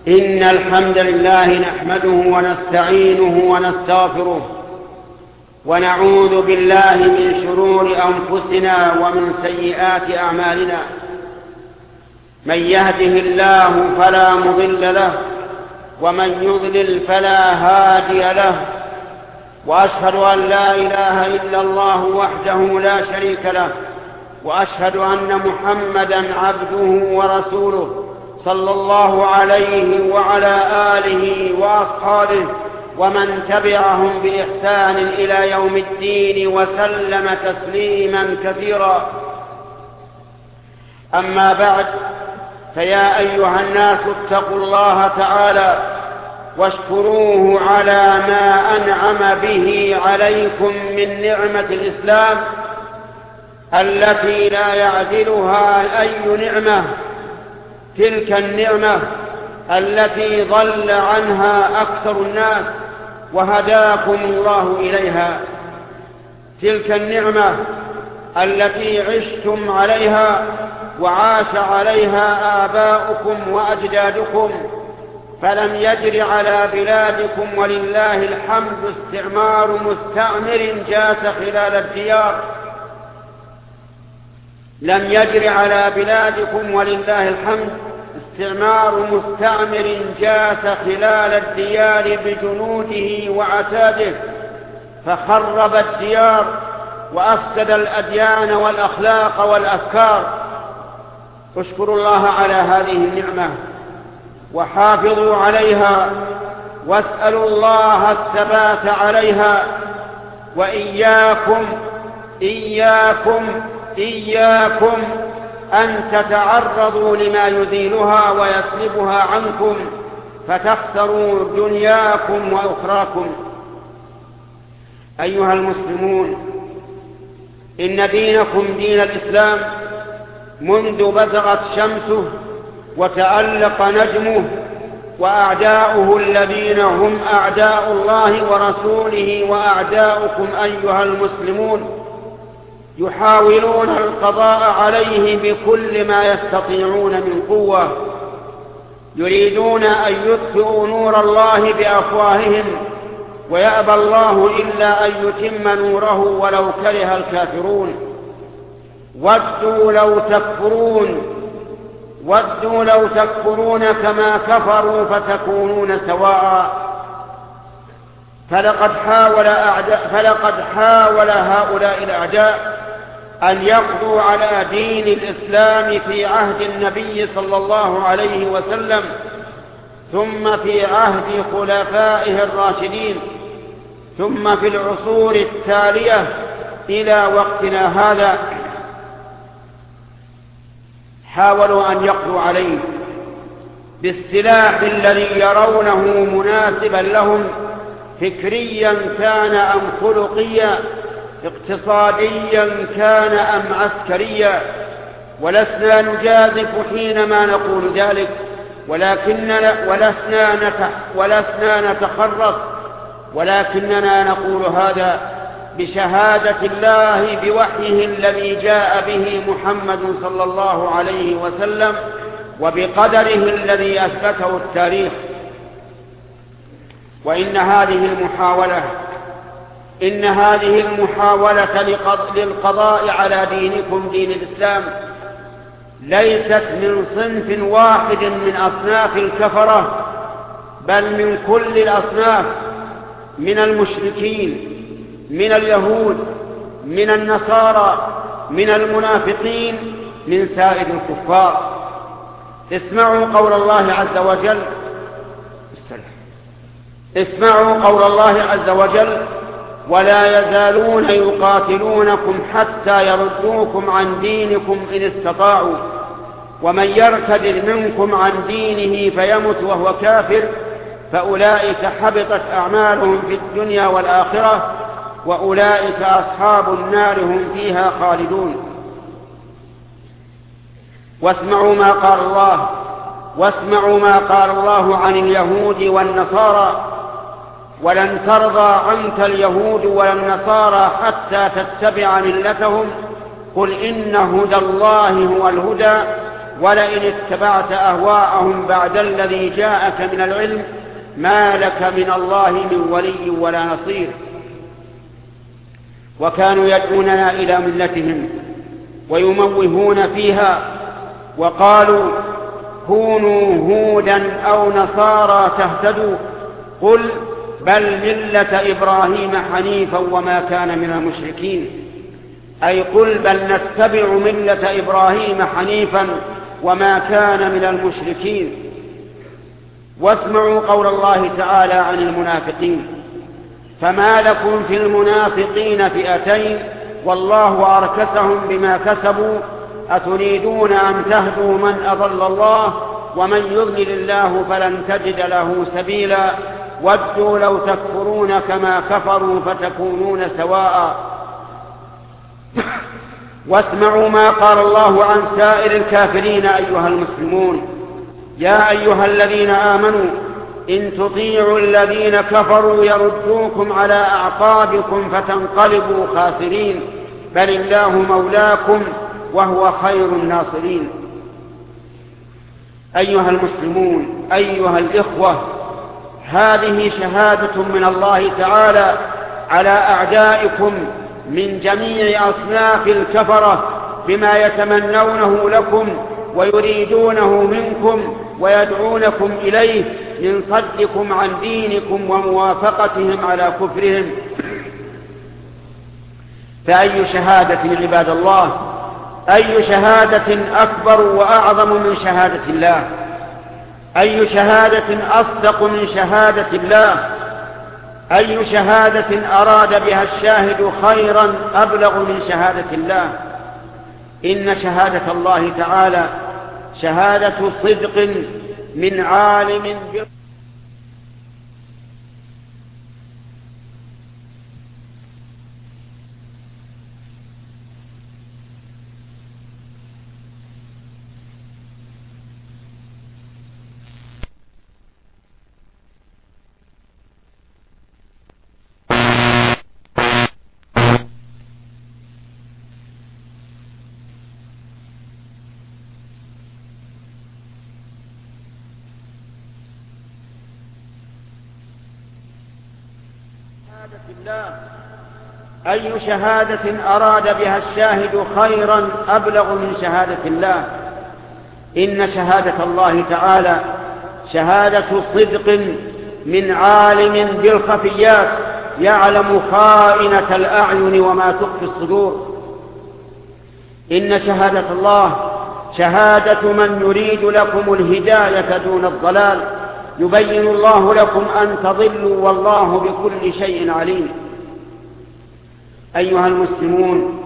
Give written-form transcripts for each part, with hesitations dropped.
إن الحمد لله نحمده ونستعينه ونستغفره ونعوذ بالله من شرور أنفسنا ومن سيئات أعمالنا. من يهده الله فلا مضل له ومن يضلل فلا هادي له، وأشهد أن لا إله إلا الله وحده لا شريك له، وأشهد أن محمدا عبده ورسوله صلى الله عليه وعلى آله وأصحابه ومن تبعهم بإحسان إلى يوم الدين وسلم تسليما كثيرا. أما بعد، فيا أيها الناس اتقوا الله تعالى واشكروه على ما أنعم به عليكم من نعمة الإسلام التي لا يعدلها أي نعمة. تلك النعمة التي ضل عنها أكثر الناس وهداكم الله إليها، تلك النعمة التي عشتم عليها وعاش عليها آباؤكم وأجدادكم، فلم يجر على بلادكم ولله الحمد استعمار مستعمر جاس خلال الديار. لم يجر على بلادكم ولله الحمد استعمار مستعمر جاس خلال الديار بجنوده وعتاده، فخرب الديار وأفسد الأديان والأخلاق والأفكار. اشكروا الله على هذه النعمة وحافظوا عليها واسألوا الله الثبات عليها، وإياكم إياكم أن تتعرضوا لما يزيلها ويسلبها عنكم فتخسروا دنياكم وأخراكم. أيها المسلمون، إن دينكم دين الإسلام منذ بزغت شمسه وتألق نجمه، وأعداؤه الذين هم أعداء الله ورسوله وأعداؤكم أيها المسلمون يحاولون القضاء عليه بكل ما يستطيعون من قوة. يريدون أن يطفئوا نور الله بأفواههم، ويأبى الله إلا أن يتم نوره ولو كره الكافرون. ودوا لو تكفرون كما كفروا فتكونون سواء. فلقد حاول هؤلاء الأعداء أن يقضوا على دين الإسلام في عهد النبي صلى الله عليه وسلم، ثم في عهد خلفائه الراشدين، ثم في العصور التالية إلى وقتنا هذا. حاولوا أن يقضوا عليه بالسلاح الذي يرونه مناسبا لهم، فكريا كان أم خلقيا، اقتصاديا كان أم عسكريا. ولسنا نجازف حينما نقول ذلك، ولسنا نتخرص، ولكننا نقول هذا بشهادة الله بوحيه الذي جاء به محمد صلى الله عليه وسلم، وبقدره الذي أثبته التاريخ. وإن هذه المحاولة للقضاء على دينكم دين الإسلام ليست من صنف واحد من أصناف الكفرة، بل من كل الأصناف، من المشركين، من اليهود، من النصارى، من المنافقين، من سائر الكفار. اسمعوا قول الله عز وجل: ولا يزالون يقاتلونكم حتى يردوكم عن دينكم إن استطاعوا، ومن يرتد منكم عن دينه فيمت وهو كافر فأولئك حبطت أعمالهم في الدنيا والآخرة وأولئك أصحاب النار هم فيها خالدون. واسمعوا ما قال الله عن اليهود والنصارى: ولن ترضى عنك اليهود ولا النصارى حتى تتبع ملتهم، قل إن هدى الله هو الهدى ولئن اتبعت أهواءهم بعد الذي جاءك من العلم ما لك من الله من ولي ولا نصير. وكانوا يدعوننا إلى ملتهم ويموهون فيها وقالوا كونوا هودا أو نصارى تهتدوا قل بل ملة إبراهيم حنيفا وما كان من المشركين، أي قل بل نتبع ملة إبراهيم حنيفا وما كان من المشركين. واسمعوا قول الله تعالى عن المنافقين فما لكم في المنافقين فئتين والله أركسهم بما كسبوا أتريدون أن تهدوا من أضل الله ومن يضلل الله فلن تجد له سبيلا ودوا لو تكفرون كما كفروا فتكونون سواء. واسمعوا ما قال الله عن سائر الكافرين أيها المسلمون يا أيها الذين آمنوا إن تطيعوا الذين كفروا يردوكم على أعقابكم فتنقلبوا خاسرين بل الله مولاكم وهو خير الناصرين. أيها المسلمون أيها الإخوة، هذه شهادة من الله تعالى على أعدائكم من جميع أصناف الكفرة بما يتمنونه لكم ويريدونه منكم ويدعونكم إليه من صدكم عن دينكم وموافقتهم على كفرهم. فأي شهادة عباد الله، أي شهادة أكبر وأعظم من شهادة الله؟ أي شهادة أصدق من شهادة الله؟ أي شهادة أراد بها الشاهد خيرا أبلغ من شهادة الله؟ إن شهادة الله تعالى شهادة صدق من عالم الله. أي شهادة أراد بها الشاهد خيرا أبلغ من شهادة الله؟ إن شهادة الله تعالى شهادة صدق من عالم بالخفيات يعلم خائنة الأعين وما تخفي الصدور. إن شهادة الله شهادة من يريد لكم الهداية دون الضلال، يبين الله لكم أن تضلوا والله بكل شيء عليم. أيها المسلمون،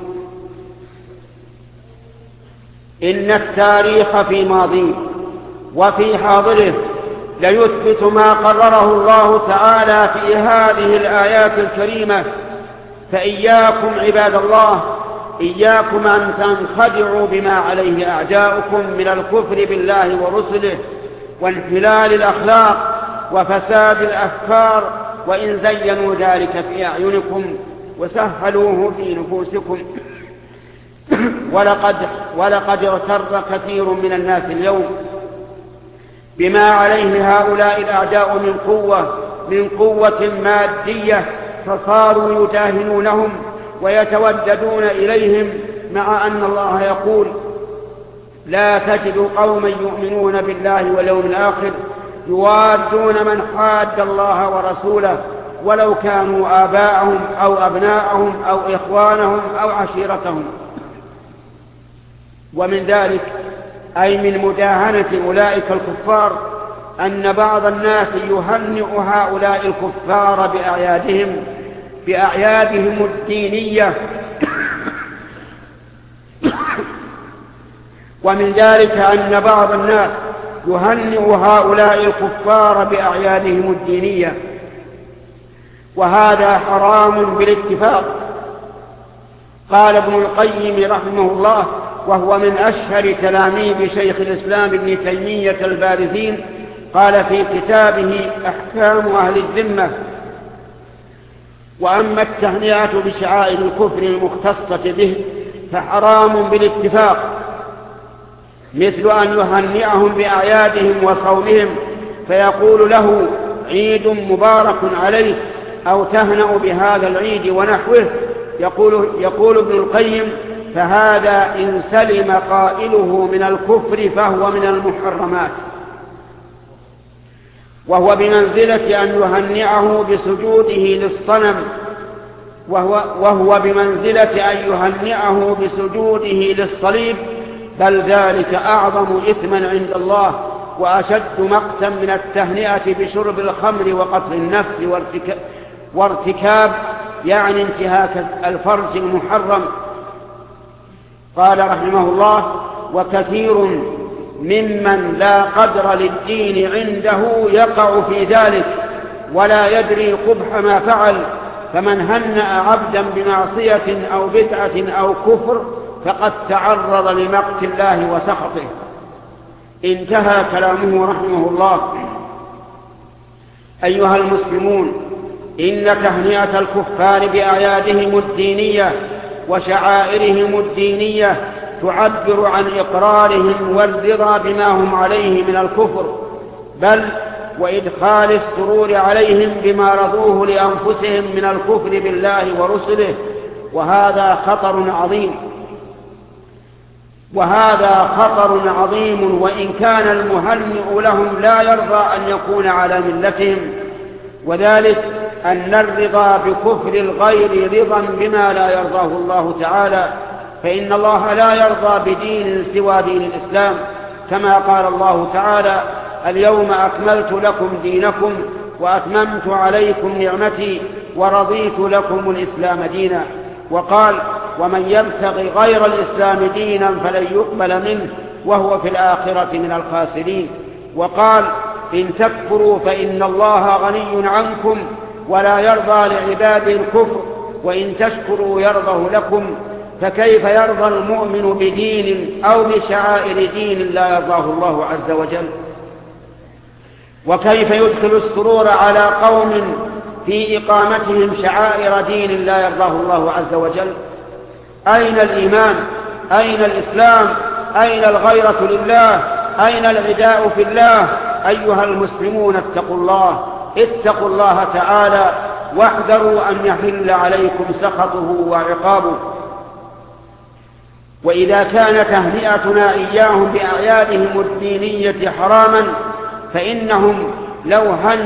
إن التاريخ في ماضيه وفي حاضره ليثبت ما قرره الله تعالى في هذه الآيات الكريمة. فإياكم عباد الله، إياكم أن تنخدعوا بما عليه أعداؤكم من الكفر بالله ورسله وانحلال الأخلاق وفساد الأفكار، وإن زينوا ذلك في أعينكم وسهلوه في نفوسكم. ولقد اغتر كثير من الناس اليوم بما عليه هؤلاء الأعداء من قوة مادية، فصاروا يداهنونهم ويتوددون إليهم، مع أن الله يقول: لا تجد قوما يؤمنون بالله واليوم الآخر يوادون من حاد الله ورسوله ولو كانوا آباءهم أو أبناءهم أو إخوانهم أو عشيرتهم. ومن ذلك، أي من مداهنة أولئك الكفار، أن بعض الناس يهنئ هؤلاء الكفار بأعيادهم الدينية. ومن ذلك أن بعض الناس يهنئ هؤلاء الكفار بأعيادهم الدينية، وهذا حرام بالاتفاق. قال ابن القيم رحمه الله، وهو من أشهر تلاميذ شيخ الإسلام ابن تيمية البارزين، قال في كتابه أحكام أهل الذمة: وأما التهنئة بشعائر الكفر المختصة به فحرام بالاتفاق، مثل أن يهنئهم بأعيادهم وصومهم فيقول له عيد مبارك عليك أو تهنأ بهذا العيد ونحوه. يقول ابن القيم: فهذا إن سلم قائله من الكفر فهو من المحرمات، وهو بمنزلة أن يهنئه بسجوده للصنم، وهو بمنزلة أن يهنئه بسجوده للصليب، بل ذلك أعظم إثما عند الله وأشد مقتا من التهنئة بشرب الخمر وقتل النفس وارتكاب يعني انتهاك الفرج المحرم. قال رحمه الله: وكثير ممن لا قدر للدين عنده يقع في ذلك ولا يدري قبح ما فعل، فمن هنأ عبدا بمعصية أو بدعة أو كفر فقد تعرض لمقت الله وسخطه. انتهى كلامه رحمه الله. أيها المسلمون، إن تهنئة الكفار بأعيادهم الدينية وشعائرهم الدينية تعبر عن إقرارهم والرضا بما هم عليه من الكفر، بل وإدخال السرور عليهم بما رضوه لأنفسهم من الكفر بالله ورسله، وهذا خطر عظيم، وإن كان المهنئ لهم لا يرضى أن يكون على ملتهم، وذلك أن الرضا بكفر الغير رضا بما لا يرضاه الله تعالى، فإن الله لا يرضى بدين سوى دين الإسلام، كما قال الله تعالى: اليوم أكملت لكم دينكم وأتممت عليكم نعمتي ورضيت لكم الإسلام دينا. وقال: ومن يبتغي غير الإسلام دينا فلن يقبل منه وهو في الآخرة من الخاسرين. وقال: إن تكفروا فإن الله غني عنكم ولا يرضى لعباده الكفر وإن تشكروا يرضه لكم. فكيف يرضى المؤمن بدين أو بشعائر دين لا يرضاه الله عز وجل؟ وكيف يدخل السرور على قوم في إقامتهم شعائر دين لا يرضاه الله عز وجل؟ أين الإيمان؟ أين الإسلام؟ أين الغيرة لله؟ أين العداء في الله؟ أيها المسلمون، اتقوا الله تعالى واحذروا أن يحل عليكم سخطه وعقابه. وإذا كان تهنئتنا إياهم بأعيادهم الدينية حراما، فإنهم لو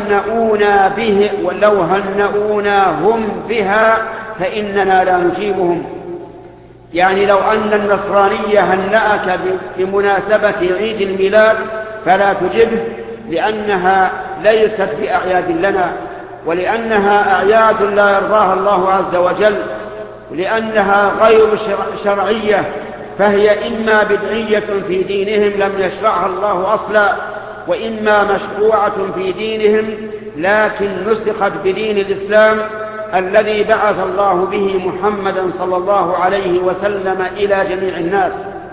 هنؤونا هم بها فإننا لا نجيبهم. يعني لو أن النصراني هنأك بمناسبة عيد الميلاد فلا تجبه، لأنها ليست بأعياد لنا، ولأنها أعياد لا يرضاها الله عز وجل، لأنها غير شرعية، فهي إما بدعية في دينهم لم يشرعها الله أصلا، وإما مشروعة في دينهم لكن نسخت بدين الإسلام الذي بعث الله به محمدا صلى الله عليه وسلم إلى جميع الناس،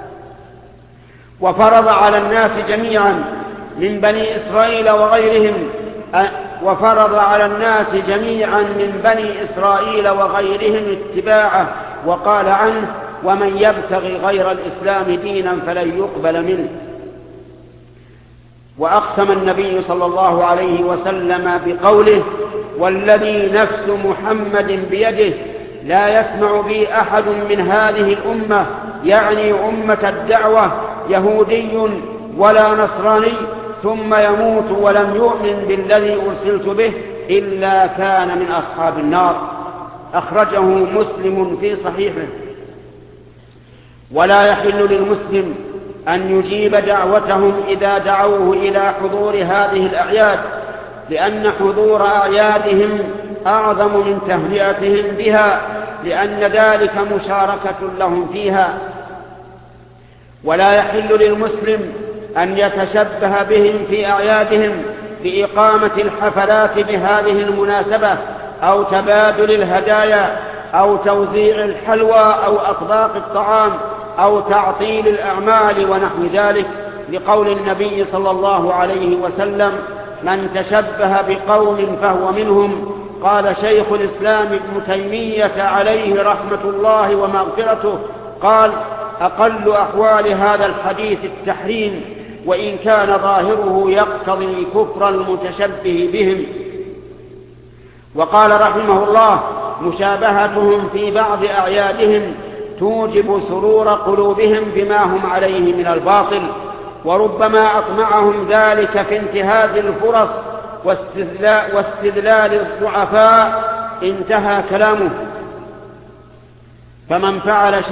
وفرض على الناس جميعا من بني إسرائيل وغيرهم اتباعه، وقال عنه: ومن يبتغي غير الإسلام دينا فلن يقبل منه. وأقسم النبي صلى الله عليه وسلم بقوله: والذي نفس محمد بيده لا يسمع بي أحد من هذه الأمة، يعني أمة الدعوة، يهودي ولا نصراني ثم يموت ولم يؤمن بالذي أرسلت به إلا كان من أصحاب النار. أخرجه مسلم في صحيحه. ولا يحل للمسلم أن يجيب دعوتهم إذا دعوه إلى حضور هذه الأعياد، لأن حضور أعيادهم أعظم من تهنئتهم بها، لأن ذلك مشاركة لهم فيها. ولا يحل للمسلم أن يتشبه بهم في أعيادهم بإقامة الحفلات بهذه المناسبة، أو تبادل الهدايا، أو توزيع الحلوى، أو أطباق الطعام، أو تعطيل الأعمال ونحو ذلك، لقول النبي صلى الله عليه وسلم: من تشبه بقوم فهو منهم. قال شيخ الإسلام ابن تيمية عليه رحمة الله ومغفرته: قال: أقل أحوال هذا الحديث التحريم، وإن كان ظاهره يقتضي كفر المتشبه بهم. وقال رحمه الله: مشابهتهم في بعض أعيادهم توجب سرور قلوبهم بما هم عليه من الباطل، وربما أطمعهم ذلك في انتهاز الفرص واستذلال الضعفاء. انتهى كلامه. فمن فعل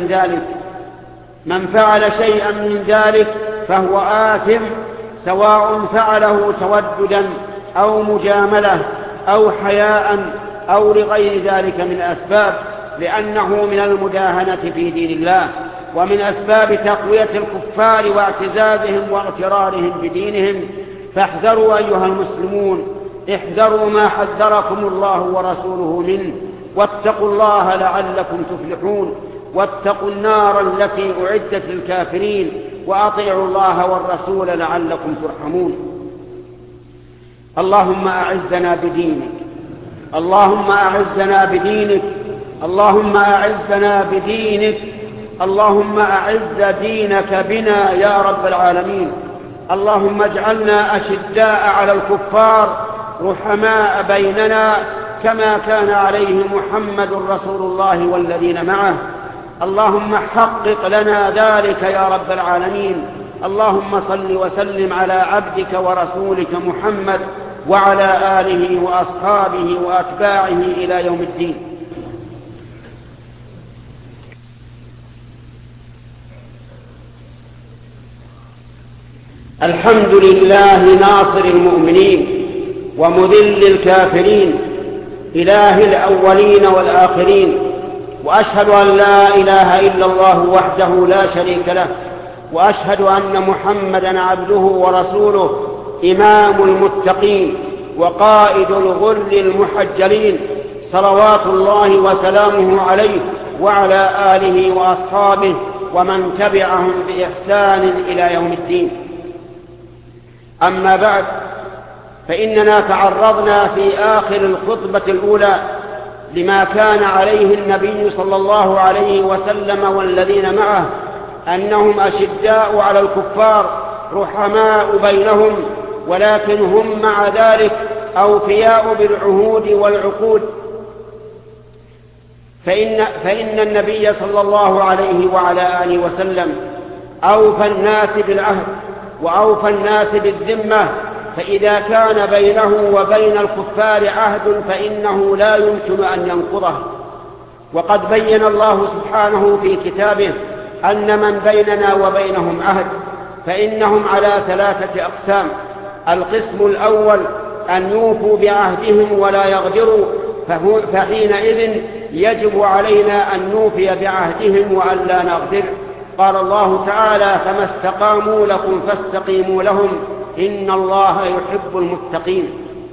شيئا من ذلك فهو آثم، سواء فعله توددا أو مجاملة أو حياء أو لغير ذلك من أسباب، لأنه من المداهنة في دين الله، ومن أسباب تقوية الكفار واعتزازهم واغترارهم بدينهم. فاحذروا أيها المسلمون، احذروا ما حذركم الله ورسوله منه، واتقوا الله لعلكم تفلحون، واتقوا النار التي أعدت للكافرين، وأطيعوا الله والرسول لعلكم ترحمون. اللهم أعزنا بدينك، اللهم أعزنا بدينك، اللهم أعزنا بدينك، اللهم أعز دينك بنا يا رب العالمين. اللهم اجعلنا أشداء على الكفار رحماء بيننا، كما كان عليه محمد رسول الله والذين معه. اللهم حقق لنا ذلك يا رب العالمين. اللهم صل وسلم على عبدك ورسولك محمد وعلى آله وأصحابه وأتباعه إلى يوم الدين. الحمد لله ناصر المؤمنين ومذل الكافرين، إله الأولين والآخرين، وأشهد أن لا إله إلا الله وحده لا شريك له، وأشهد أن محمدًا عبده ورسوله، إمام المتقين وقائد الغر المحجلين، صلوات الله وسلامه عليه وعلى آله وأصحابه ومن تبعهم بإحسان إلى يوم الدين. أما بعد، فإننا تعرضنا في آخر الخطبة الأولى لما كان عليه النبي صلى الله عليه وسلم والذين معه، أنهم أشداء على الكفار رحماء بينهم، ولكن هم مع ذلك أوفياء بالعهود والعقود. فإن النبي صلى الله عليه وعلى آله وسلم أوفى الناس بالعهد وأوفى الناس بالذمة، فإذا كان بينه وبين الكفار عهد فإنه لا يمكن أن ينقضه. وقد بين الله سبحانه في كتابه أن من بيننا وبينهم عهد فإنهم على 3 أقسام. القسم الأول أن يوفوا بعهدهم ولا يغدروا، فحينئذ يجب علينا أن نوفي بعهدهم وأن لا نغدر. قال الله تعالى: فما استقاموا لكم فاستقيموا لهم إن الله يحب المتقين.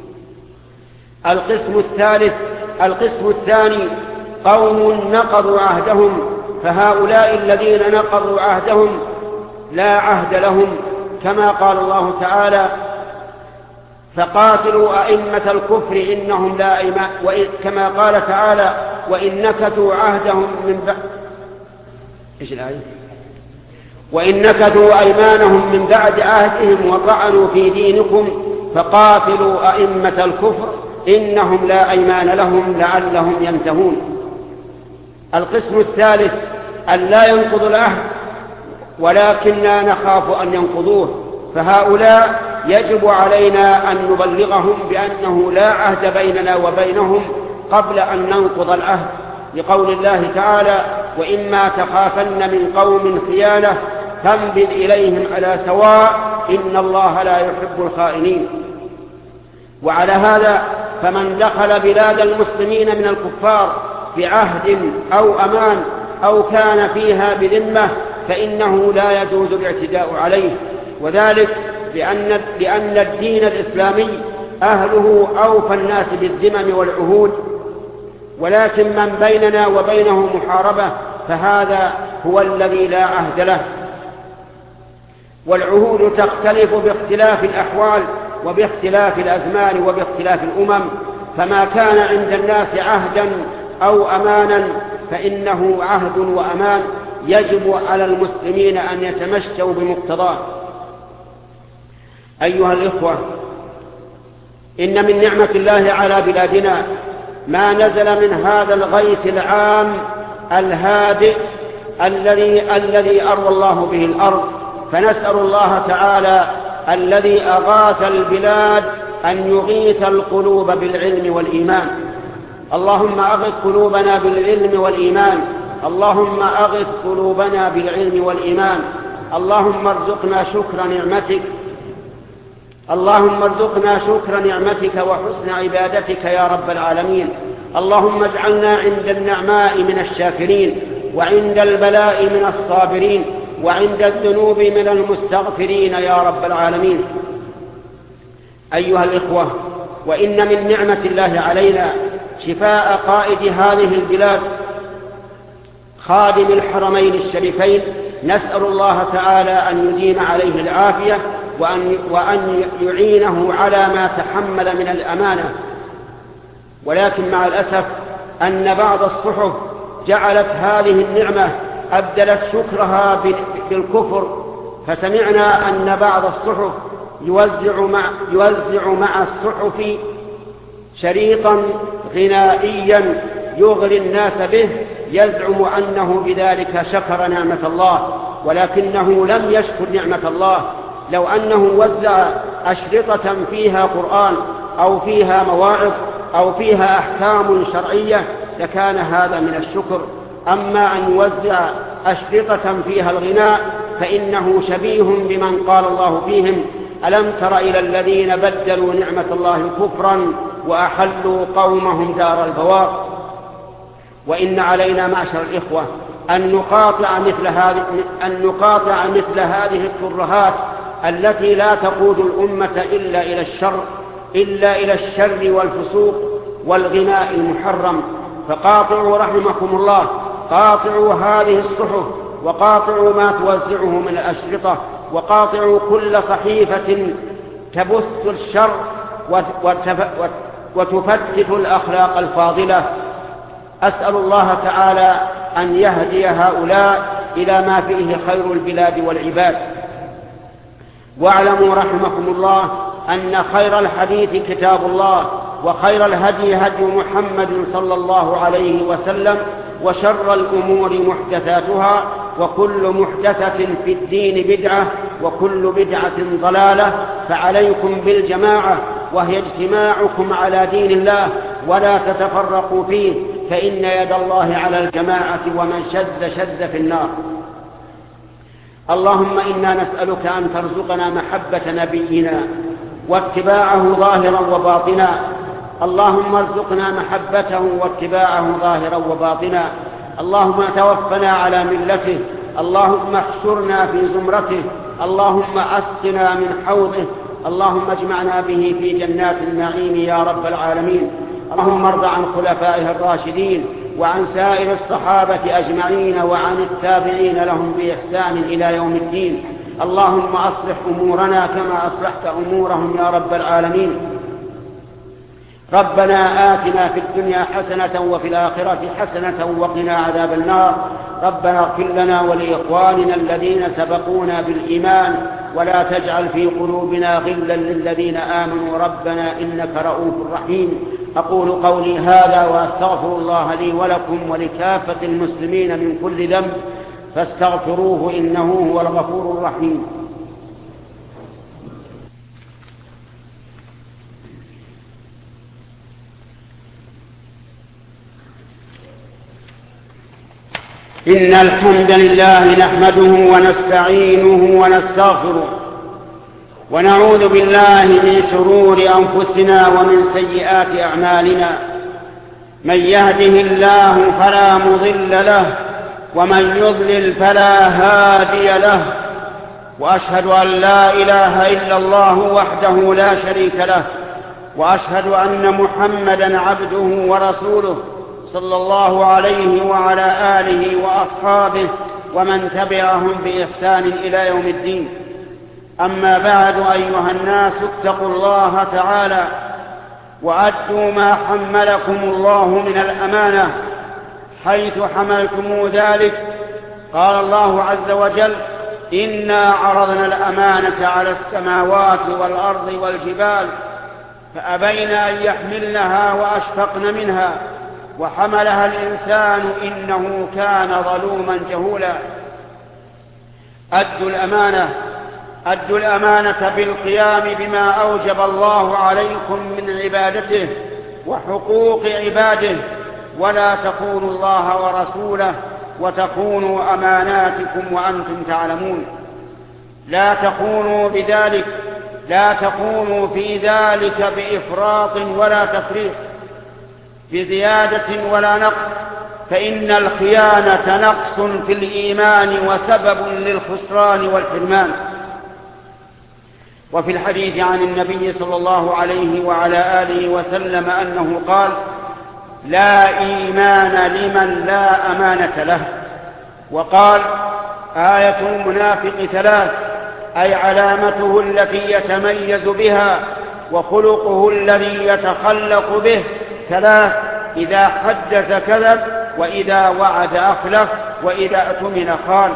القسم الثاني قوم نقضوا عهدهم، فهؤلاء الذين نقضوا عهدهم لا عهد لهم، كما قال الله تعالى: فقاتلوا أئمة الكفر إنهم لا أيمان، كما قال تعالى: وإن نكثوا عهدهم من بعد إيش الآية؟ وإن نكثوا أيمانهم من بعد عهدهم وطعنوا في دينكم فقاتلوا أئمة الكفر إنهم لا أيمان لهم لعلهم ينتهون. القسم الثالث أن لا ينقضوا العهد ولكننا نخاف أن ينقضوه، فهؤلاء يجب علينا أن نبلغهم بأنه لا عهد بيننا وبينهم قبل أن ننقض العهد، لقول الله تعالى: وإما تخافن من قوم خيانة فانبذ إليهم على سواء إن الله لا يحب الخائنين. وعلى هذا فمن دخل بلاد المسلمين من الكفار بعهد أو أمان أو كان فيها بذمة فإنه لا يجوز الاعتداء عليه، وذلك لأن الدين الإسلامي أهله أوفى الناس بالذمم والعهود، ولكن من بيننا وبينه محاربة فهذا هو الذي لا عهد له. والعهود تختلف باختلاف الأحوال وباختلاف الأزمان وباختلاف الأمم، فما كان عند الناس عهدا أو أمانا فإنه عهد وأمان يجب على المسلمين أن يتمشوا بمقتضاه. أيها الإخوة، إن من نعمة الله على بلادنا ما نزل من هذا الغيث العام الهادئ الذي أروى الله به الأرض، فنسأل الله تعالى الذي أغاث البلاد أن يغيث القلوب بالعلم والإيمان. اللهم أغث قلوبنا بالعلم والإيمان، اللهم أغث قلوبنا بالعلم والإيمان. اللهم ارزقنا شكر نعمتك، اللهم ارزقنا شكر نعمتك وحسن عبادتك يا رب العالمين. اللهم اجعلنا عند النعماء من الشاكرين، وعند البلاء من الصابرين، وعند الذنوب من المستغفرين يا رب العالمين. أيها الإخوة، وإن من نعمة الله علينا شفاء قائد هذه البلاد خادم الحرمين الشريفين. نسأل الله تعالى أن يديم عليه العافية وأن يعينه على ما تحمل من الأمانة. ولكن مع الأسف أن بعض الصحف جعلت هذه النعمة أبدلت شكرها بالكفر، فسمعنا أن بعض الصحف يوزع مع الصحف شريطا غنائيا يغري الناس به، يزعم أنه بذلك شكر نعمة الله، ولكنه لم يشكر نعمة الله. لو أنه وزع أشرطة فيها قرآن أو فيها مواعظ أو فيها أحكام شرعية لكان هذا من الشكر. أما أن يوزع أشرطة فيها الغناء فإنه شبيه بمن قال الله فيهم: ألم تر إلى الذين بدلوا نعمة الله كفرا وأحلوا قومهم دار البوار. وإن علينا معشر الإخوة أن نقاطع مثل هذه الترهات التي لا تقود الأمة إلا إلى الشر والفسوق والغناء المحرم. فقاطعوا رحمكم الله، قاطعوا هذه الصحف، وقاطعوا ما توزعه من الأشرطة، وقاطعوا كل صحيفة تبث الشر وتفتت الأخلاق الفاضلة. أسأل الله تعالى أن يهدي هؤلاء إلى ما فيه خير البلاد والعباد. واعلموا رحمكم الله أن خير الحديث كتاب الله، وخير الهدي هدي محمد صلى الله عليه وسلم، وشر الأمور محدثاتها، وكل محدثة في الدين بدعة، وكل بدعة ضلالة. فعليكم بالجماعة، وهي اجتماعكم على دين الله، ولا تتفرقوا فيه، فإن يد الله على الجماعة، ومن شذ في النار. اللهم إنا نسألك أن ترزقنا محبة نبينا واتباعه ظاهرا وباطنا. اللهم ارزقنا محبته واتباعه ظاهرا وباطنا. اللهم توفنا على ملته، اللهم احشرنا في زمرته، اللهم أسقنا من حوضه، اللهم اجمعنا به في جنات النعيم يا رب العالمين. اللهم ارض عن خلفائه الراشدين وعن سائر الصحابة أجمعين وعن التابعين لهم بإحسان إلى يوم الدين. اللهم أصلح أمورنا كما أصلحت أمورهم يا رب العالمين. ربنا آتنا في الدنيا حسنة وفي الآخرة حسنة وقنا عذاب النار. ربنا اغفر لنا ولإخواننا الذين سبقونا بالإيمان، ولا تجعل في قلوبنا غلا للذين آمنوا ربنا إنك رؤوف رحيم. أقول قولي هذا وأستغفر الله لي ولكم ولكافة المسلمين من كل ذنب، فاستغفروه إنه هو الغفور الرحيم. إن الحمد لله نحمده ونستعينه ونستغفره، ونعوذ بالله من شرور أنفسنا ومن سيئات أعمالنا. من يهده الله فلا مضل له، ومن يضلل فلا هادي له. وأشهد أن لا إله إلا الله وحده لا شريك له، وأشهد أن محمدًا عبده ورسوله صلى الله عليه وعلى آله وأصحابه ومن تبعهم بإحسان إلى يوم الدين. أما بعد، أيها الناس، اتقوا الله تعالى وأدوا ما حملكم الله من الأمانة، حيث حملتم ذلك قال الله عز وجل: إنا عرضنا الأمانة على السماوات والأرض والجبال فأبين أن يحملنها وأشفقن منها وحملها الإنسان إنه كان ظلوما جهولا. أدوا الأمانة بالقيام بما أوجب الله عليكم من عبادته وحقوق عباده، ولا تخونوا الله ورسوله وتخونوا أماناتكم وأنتم تعلمون. لا تخونوا في ذلك بإفراط ولا تفريط، بزيادة ولا نقص، فإن الخيانة نقص في الإيمان وسبب للخسران والحرمان. وفي الحديث عن النبي صلى الله عليه وعلى آله وسلم أنه قال: لا إيمان لمن لا أمانة له. وقال: آية المنافق 3، أي علامته التي يتميز بها وخلقه الذي يتخلق به 3: إذا حدث كذب، وإذا وعد أخلف، وإذا اؤتمن خان،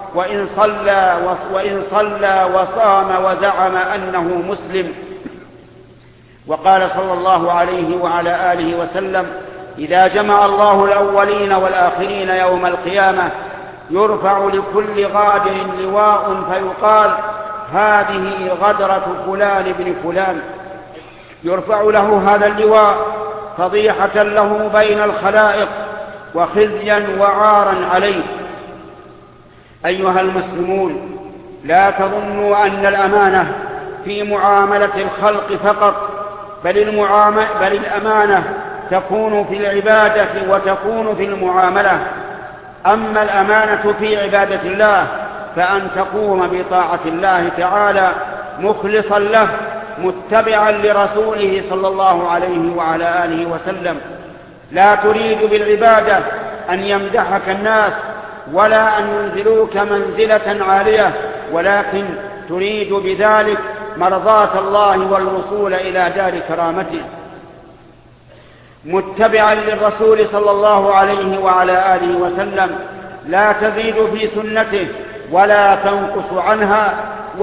وإن صلى وصام وزعم أنه مسلم. وقال صلى الله عليه وعلى آله وسلم: إذا جمع الله الأولين والآخرين يوم القيامة يرفع لكل غادر لواء فيقال: هذه غدرة فلان بن فلان. يرفع له هذا اللواء فضيحة له بين الخلائق وخزيا وعارا عليه. أيها المسلمون، لا تظنوا أن الأمانة في معاملة الخلق فقط، بل الأمانة تكون في العبادة وتكون في المعاملة. أما الأمانة في عبادة الله فأن تقوم بطاعة الله تعالى مخلصا له متبعا لرسوله صلى الله عليه وعلى آله وسلم. لا تريد بالعبادة أن يمدحك الناس ولا أن ينزلوك منزلة عالية، ولكن تريد بذلك مرضاة الله والوصول إلى دار كرامته. متبعا للرسول صلى الله عليه وعلى آله وسلم، لا تزيد في سنته ولا تنقص عنها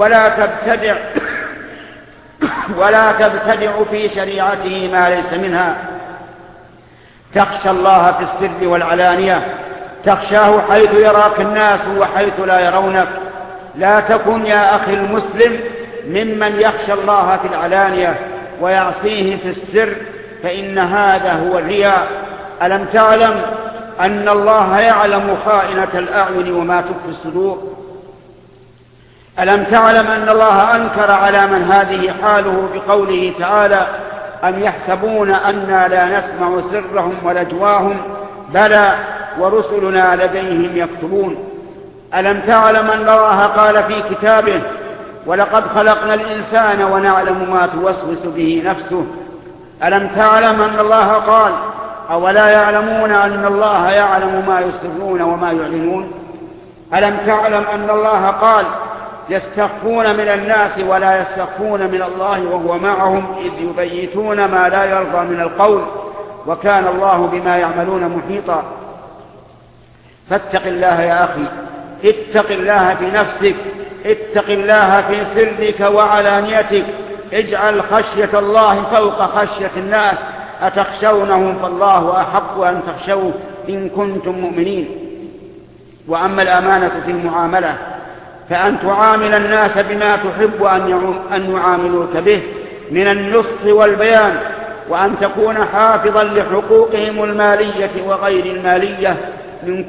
ولا تبتدع في شريعته ما ليس منها. تخشى الله في السر والعلانية، تخشاه حيث يراك الناس وحيث لا يرونك. لا تكن يا أخي المسلم ممن يخشى الله في العلانية ويعصيه في السر، فإن هذا هو الرياء. ألم تعلم أن الله يعلم خائنة الأعين وما تخفي الصدور؟ ألم تعلم أن الله أنكر على من هذه حاله بقوله تعالى: أم يحسبون أنا لا نسمع سرهم ونجواهم بلى ورسلنا لديهم يكتبون. ألم تعلم أن الله قال في كتابه: ولقد خلقنا الإنسان ونعلم ما توسوس به نفسه. ألم تعلم أن الله قال: أولا يعلمون أن الله يعلم ما يسرون وما يعلنون؟ ألم تعلم أن الله قال: يستخفون من الناس ولا يستخفون من الله وهو معهم إذ يبيتون ما لا يرضى من القول وكان الله بما يعملون محيطا. فاتق الله يا أخي، اتق الله في نفسك، اتق الله في سرك وعلانيتك. اجعل خشية الله فوق خشية الناس. أتخشونهم فالله أحق أن تخشوه إن كنتم مؤمنين. وأما الأمانة في المعاملة فأن تعامل الناس بما تحب أن يعاملوك به من النصح والبيان، وأن تكون حافظا لحقوقهم المالية وغير المالية من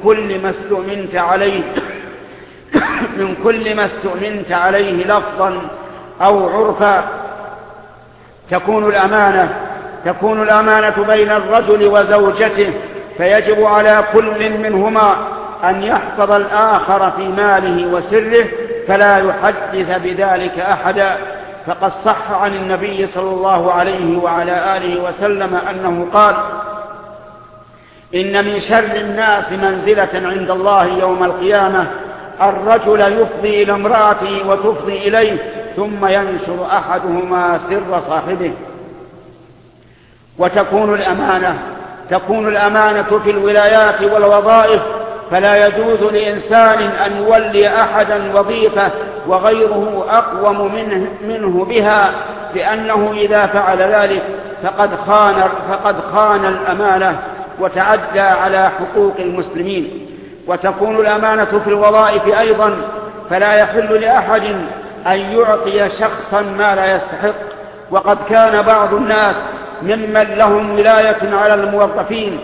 كل ما استؤمنت عليه لفظا أو عرفا. تكون الأمانة بين الرجل وزوجته، فيجب على كل منهما أن يحفظ الآخر في ماله وسره فلا يحدث بذلك أحدا. فقد صح عن النبي صلى الله عليه وعلى آله وسلم أنه قال: إن من شر الناس منزلة عند الله يوم القيامة الرجل يفضي إلى امرأته وتفضي إليه ثم ينشر أحدهما سر صاحبه. وتكون الأمانة في الولايات والوظائف فلا يجوز لإنسان أن يولي أحدا وظيفة وغيره أقوم منه بها، لأنه إذا فعل ذلك فقد خان الأمانة وتعدى على حقوق المسلمين. وتكون الأمانة في الوظائف أيضا، فلا يحل لأحد أن يعطي شخصا ما لا يستحق. وقد كان بعض الناس ممن لهم ولاية على الموظفين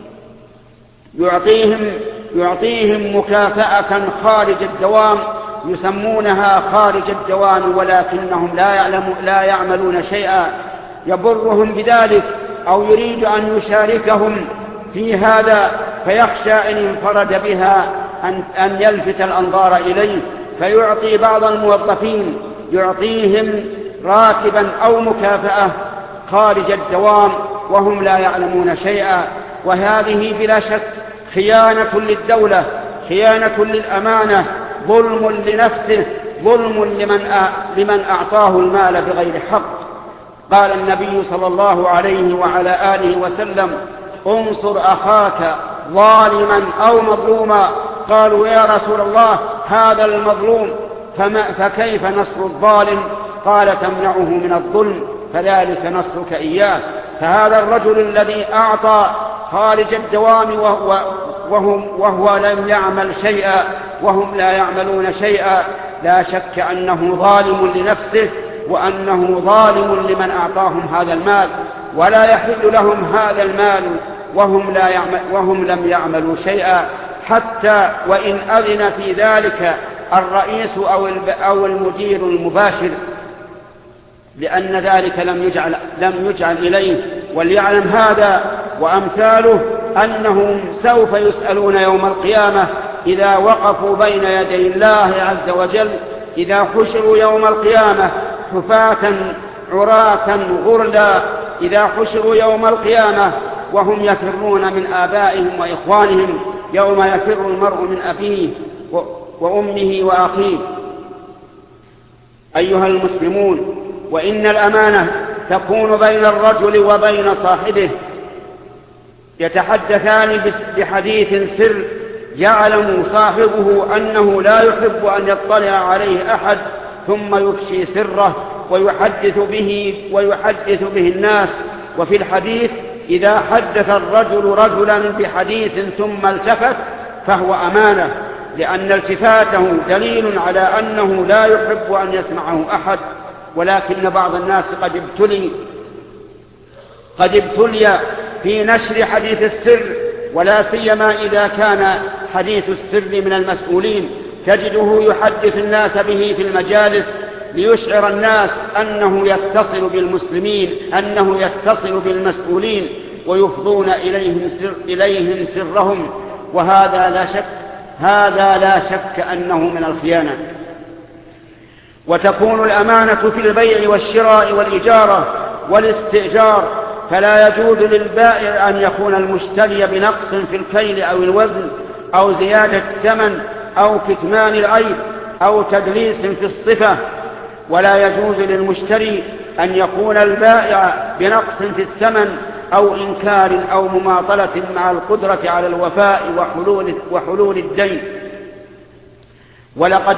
يعطيهم مكافأة خارج الدوام يسمونها خارج الدوام، ولكنهم لا يعملون شيئا يبرهم بذلك، أو يريد أن يشاركهم في هذا، فيخشى إن انفرد بها أن يلفت الأنظار إليه، فيعطي بعض الموظفين يعطيهم راتبا أو مكافأة خارج الدوام وهم لا يعلمون شيئا. وهذه بلا شك خيانة للدولة، خيانة للأمانة، ظلم لنفسه، ظلم لمن أعطاه المال بغير حق. قال النبي صلى الله عليه وعلى آله وسلم: انصر أخاك ظالما أو مظلوما. قالوا: يا رسول الله، هذا المظلوم، فكيف نصر الظالم؟ قال: تمنعه من الظلم، فذلك نصرك إياه. فهذا الرجل الذي أعطى خارج الدوام وهو لم يعمل شيئا وهم لا يعملون شيئا، لا شك أنه ظالم لنفسه، وأنه ظالم لمن أعطاهم هذا المال، ولا يحل لهم هذا المال وهم لم يعملوا شيئا، حتى وإن أذن في ذلك الرئيس أو المدير المباشر، لأن ذلك لم يجعل إليه. وليعلم هذا وأمثاله أنهم سوف يسألون يوم القيامة إذا وقفوا بين يدي الله عز وجل، إذا حشروا يوم القيامة حفاة عراة غرلا، إذا حشروا يوم القيامة وهم يفرون من آبائهم وإخوانهم يوم يفر المرء من أبيه وأمه وأخيه. أيها المسلمون، وإن الأمانة تكون بين الرجل وبين صاحبه، يتحدثان بحديث سر يعلم صاحبه أنه لا يحب أن يطلع عليه أحد، ثم يفشي سره ويحدث به الناس. وفي الحديث: إذا حدث الرجل رجلا بحديث ثم التفت فهو أمانة، لأن التفاته دليل على أنه لا يحب أن يسمعه أحد. ولكن بعض الناس قد ابتلي في نشر حديث السر، ولا سيما إذا كان حديث السر من المسؤولين، تجده يحدث الناس به في المجالس ليشعر الناس أنه يتصل بالمسؤولين ويفضون إليهم سرهم، وهذا لا شك أنه من الخيانة. وتكون الأمانة في البيع والشراء والإجارة والاستئجار، فلا يجوز للبائع أن يكون المشتري بنقص في الكيل أو الوزن أو زيادة الثمن أو كتمان العيب أو تدليس في الصفة، ولا يجوز للمشتري أن يكون البائع بنقص في الثمن أو إنكار أو مماطلة مع القدرة على الوفاء وحلول الدين. ولقد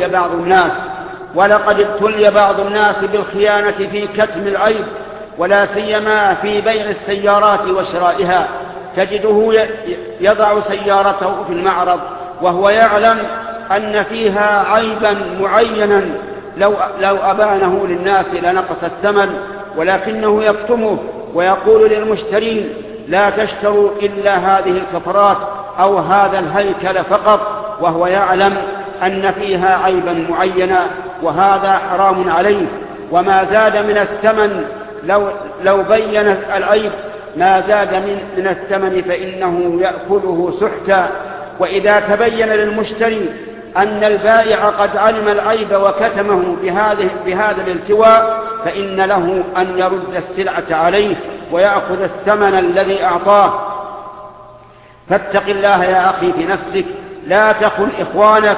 ابتلي بعض الناس بالخيانة في كتم العيب، ولا سيما في بيع السيارات وشرائها، تجده يضع سيارته في المعرض وهو يعلم أن فيها عيبا معينا لو أبانه للناس لنقص الثمن، ولكنه يكتمه ويقول للمشترين: لا تشتروا إلا هذه الكفرات أو هذا الهيكل فقط، وهو يعلم أن فيها عيبا معينا، وهذا حرام عليه. وما زاد من الثمن لو بين العيب ما زاد من الثمن فإنه يأكله سحتا. وإذا تبين للمشتري أن البائع قد علم العيب وكتمه بهذا الالتواء، فإن له أن يرد السلعة عليه ويأخذ الثمن الذي أعطاه. فاتق الله يا أخي في نفسك، لا تخن إخوانك،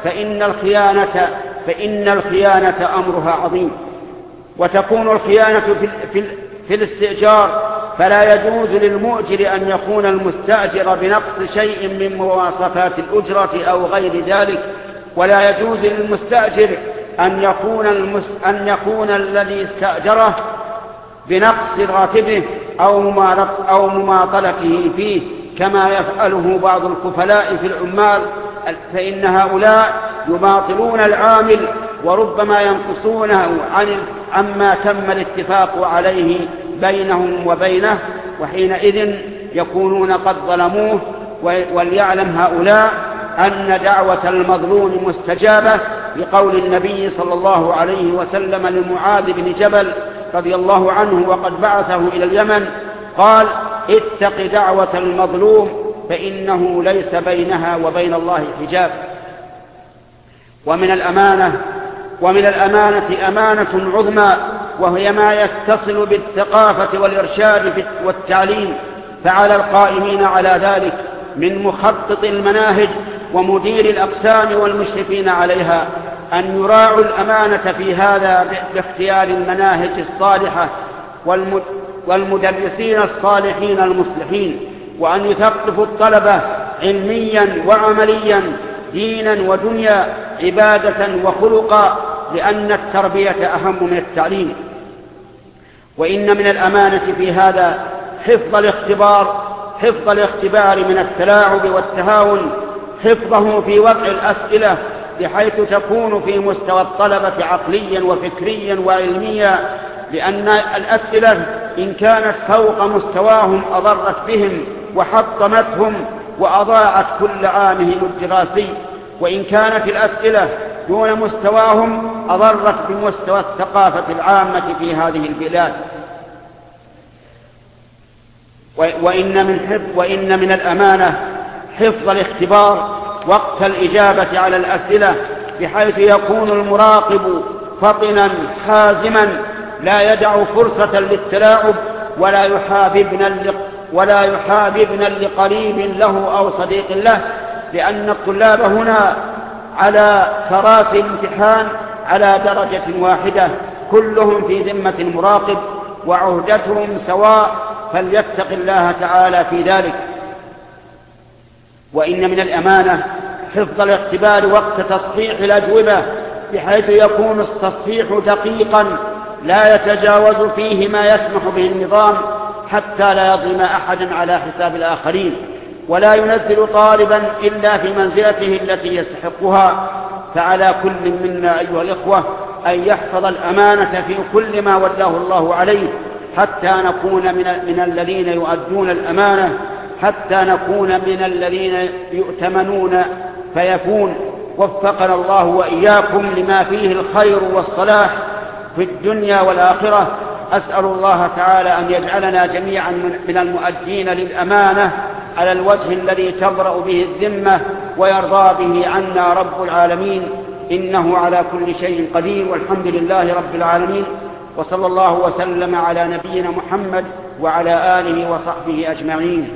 فإن الخيانة أمرها عظيم. وتكون الخيانة في الاستئجار، فلا يجوز للمؤجر أن يكون المستأجر بنقص شيء من مواصفات الأجرة أو غير ذلك، ولا يجوز للمستأجر أن يكون الذي استأجره بنقص راتبه أو مماطلته فيه كما يفعله بعض الكفلاء في العمال، فإن هؤلاء يماطلون العامل وربما ينقصونه عما تم الاتفاق عليه بينهم وبينه، وحينئذ يكونون قد ظلموه. وليعلم هؤلاء أن دعوة المظلوم مستجابة، لقول النبي صلى الله عليه وسلم لمعاذ بن جبل رضي الله عنه وقد بعثه إلى اليمن، قال: اتق دعوة المظلوم فإنه ليس بينها وبين الله حجاب. ومن الأمانة أمانة عظمى، وهي ما يتصل بالثقافة والإرشاد والتعليم، فعلى القائمين على ذلك من مخطط المناهج ومدير الأقسام والمشرفين عليها أن يراعوا الأمانة في هذا باختيار المناهج الصالحة والمدرسين الصالحين المصلحين، وأن يثقفوا الطلبة علميا وعمليا، دينا ودنيا، عبادة وخلقا، لأن التربية أهم من التعليم. وإن من الأمانة في هذا حفظ الاختبار من التلاعب والتهاون، حفظه في وضع الأسئلة بحيث تكون في مستوى الطلبة عقليا وفكريا وعلميا، لأن الأسئلة إن كانت فوق مستواهم أضرت بهم وحطمتهم وأضاعت كل عامهم الدراسي، وإن كانت الأسئلة دون مستواهم أضرت بمستوى الثقافة العامة في هذه البلاد. وإن من الأمانة حفظ الاختبار وقت الإجابة على الأسئلة، بحيث يكون المراقب فطنا حازما لا يدع فرصة للتلاعب ولا يحاببن لقريب له أو صديق له، لأن الطلاب هنا على كراسي الامتحان على درجة واحدة، كلهم في ذمة المراقب وعهدتهم سواء، فليتق الله تعالى في ذلك. وإن من الأمانة حفظ الاختبار وقت تصحيح الأجوبة، بحيث يكون التصحيح دقيقا لا يتجاوز فيه ما يسمح به النظام، حتى لا يظلم أحدا على حساب الآخرين، ولا ينزل طالبا إلا في منزلته التي يستحقها. فعلى كل منا أيها الإخوة أن يحفظ الأمانة في كل ما ولاه الله عليه، حتى نكون من الذين يؤدون الأمانة، حتى نكون من الذين يؤتمنون فيفون. وفقنا الله وإياكم لما فيه الخير والصلاح في الدنيا والآخرة. أسأل الله تعالى أن يجعلنا جميعا من المؤدين للأمانة على الوجه الذي تبرأ به الذمة ويرضى به عنا رب العالمين، إنه على كل شيء قدير، والحمد لله رب العالمين، وصلى الله وسلم على نبينا محمد وعلى آله وصحبه أجمعين.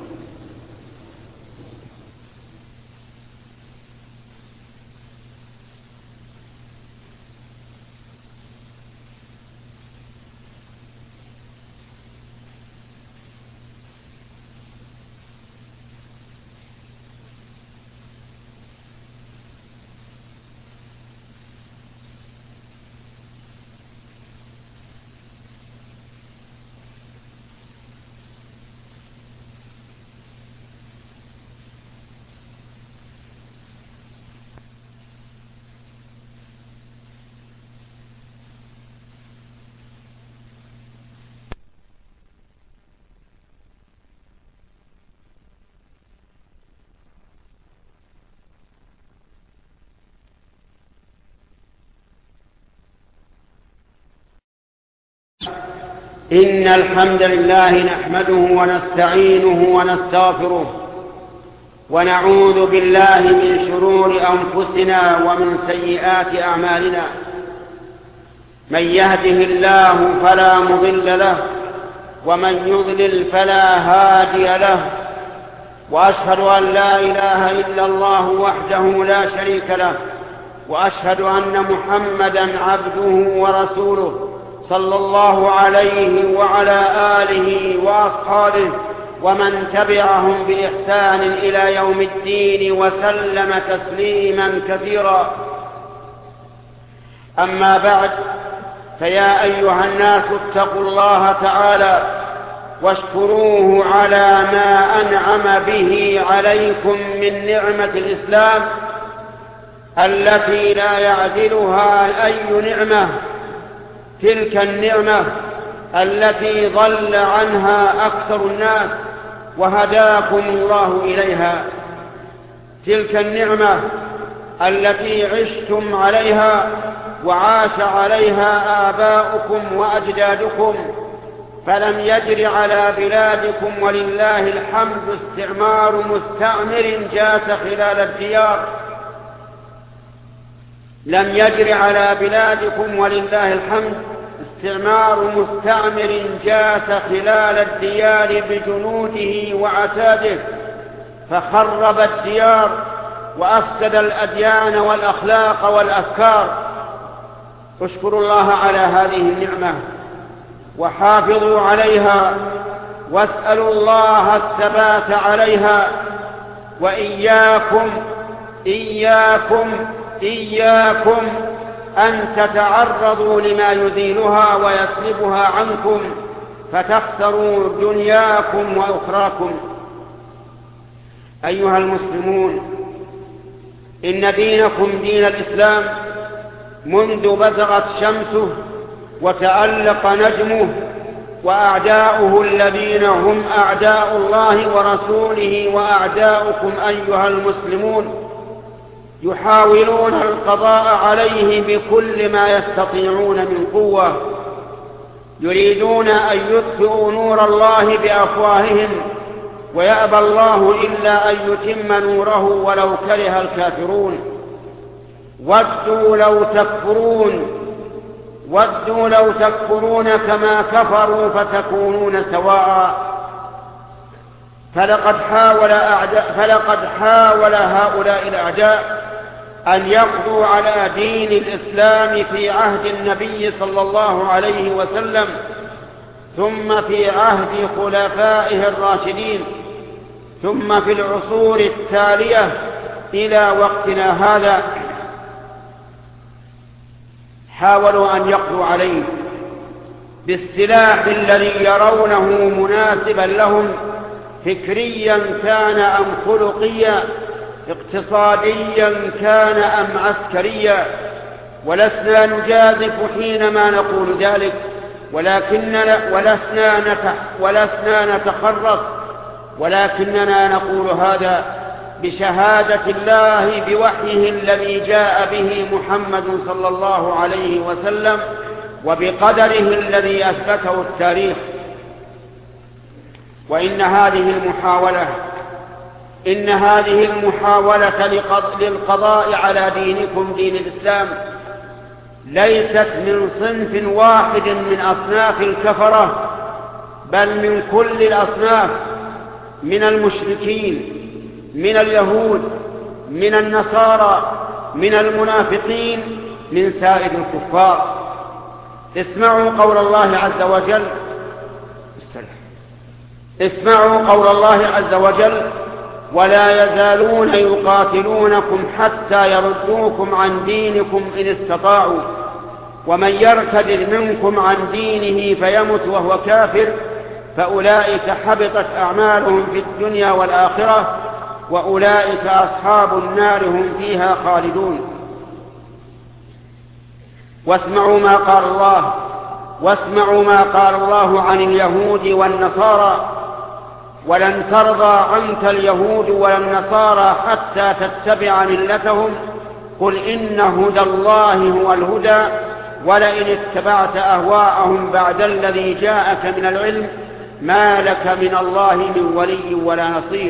إن الحمد لله نحمده ونستعينه ونستغفره، ونعوذ بالله من شرور أنفسنا ومن سيئات أعمالنا. من يهده الله فلا مضل له، ومن يضلل فلا هادي له، وأشهد أن لا إله إلا الله وحده لا شريك له، وأشهد أن محمدا عبده ورسوله صلى الله عليه وعلى آله وأصحابه ومن تبعهم بإحسان إلى يوم الدين وسلم تسليما كثيرا. أما بعد، فيا أيها الناس اتقوا الله تعالى واشكروه على ما أنعم به عليكم من نعمة الإسلام التي لا يعدلها أي نعمة، تلك النعمة التي ضل عنها أكثر الناس وهداكم الله إليها، تلك النعمة التي عشتم عليها وعاش عليها آباؤكم وأجدادكم، فلم يجر على بلادكم ولله الحمد استعمار مستعمر جاس خلال الديار، لم يجر على بلادكم ولله الحمد استعمار مستعمر جاس خلال الديار بجنوده وعتاده، فخرب الديار وأفسد الأديان والأخلاق والأفكار. اشكروا الله على هذه النعمة وحافظوا عليها واسألوا الله الثبات عليها، وإياكم أن تتعرضوا لما يزيلها ويسلبها عنكم فتخسروا دنياكم وأخراكم. أيها المسلمون، إن دينكم دين الإسلام منذ بزغت شمسه وتألق نجمه، وأعداؤه الذين هم أعداء الله ورسوله وأعداؤكم أيها المسلمون يحاولون القضاء عليه بكل ما يستطيعون من قوة، يريدون أن يطفئوا نور الله بأفواههم، ويأبى الله إلا أن يتم نوره ولو كره الكافرون. ودوا لو تكفرون كما كفروا فتكونون سواء. فلقد حاول هؤلاء الأعداء أن يقضوا على دين الإسلام في عهد النبي صلى الله عليه وسلم، ثم في عهد خلفائه الراشدين، ثم في العصور التالية إلى وقتنا هذا. حاولوا أن يقضوا عليه بالسلاح الذي يرونه مناسبا لهم، فكريا كان أم خلقيا، اقتصاديا كان أم عسكريا. ولسنا نجازف حينما نقول ذلك، ولسنا نتخرص، ولكننا نقول هذا بشهادة الله بوحيه الذي جاء به محمد صلى الله عليه وسلم، وبقدره الذي أثبته التاريخ. وإن هذه المحاولة للقضاء على دينكم دين الإسلام ليست من صنف واحد من أصناف الكفرة، بل من كل الأصناف، من المشركين، من اليهود، من النصارى، من المنافقين، من سائر الكفار. اسمعوا قول الله عز وجل: ولا يزالون يقاتلونكم حتى يردوكم عن دينكم إن استطاعوا، ومن يرتد منكم عن دينه فيمت وهو كافر فأولئك حبطت أعمالهم في الدنيا والآخرة وأولئك أصحاب النار هم فيها خالدون. واسمعوا ما قال الله عن اليهود والنصارى: ولن ترضى عنك اليهود ولا النصارى حتى تتبع ملتهم، قل إن هدى الله هو الهدى ولئن اتبعت أهواءهم بعد الذي جاءك من العلم ما لك من الله من ولي ولا نصير.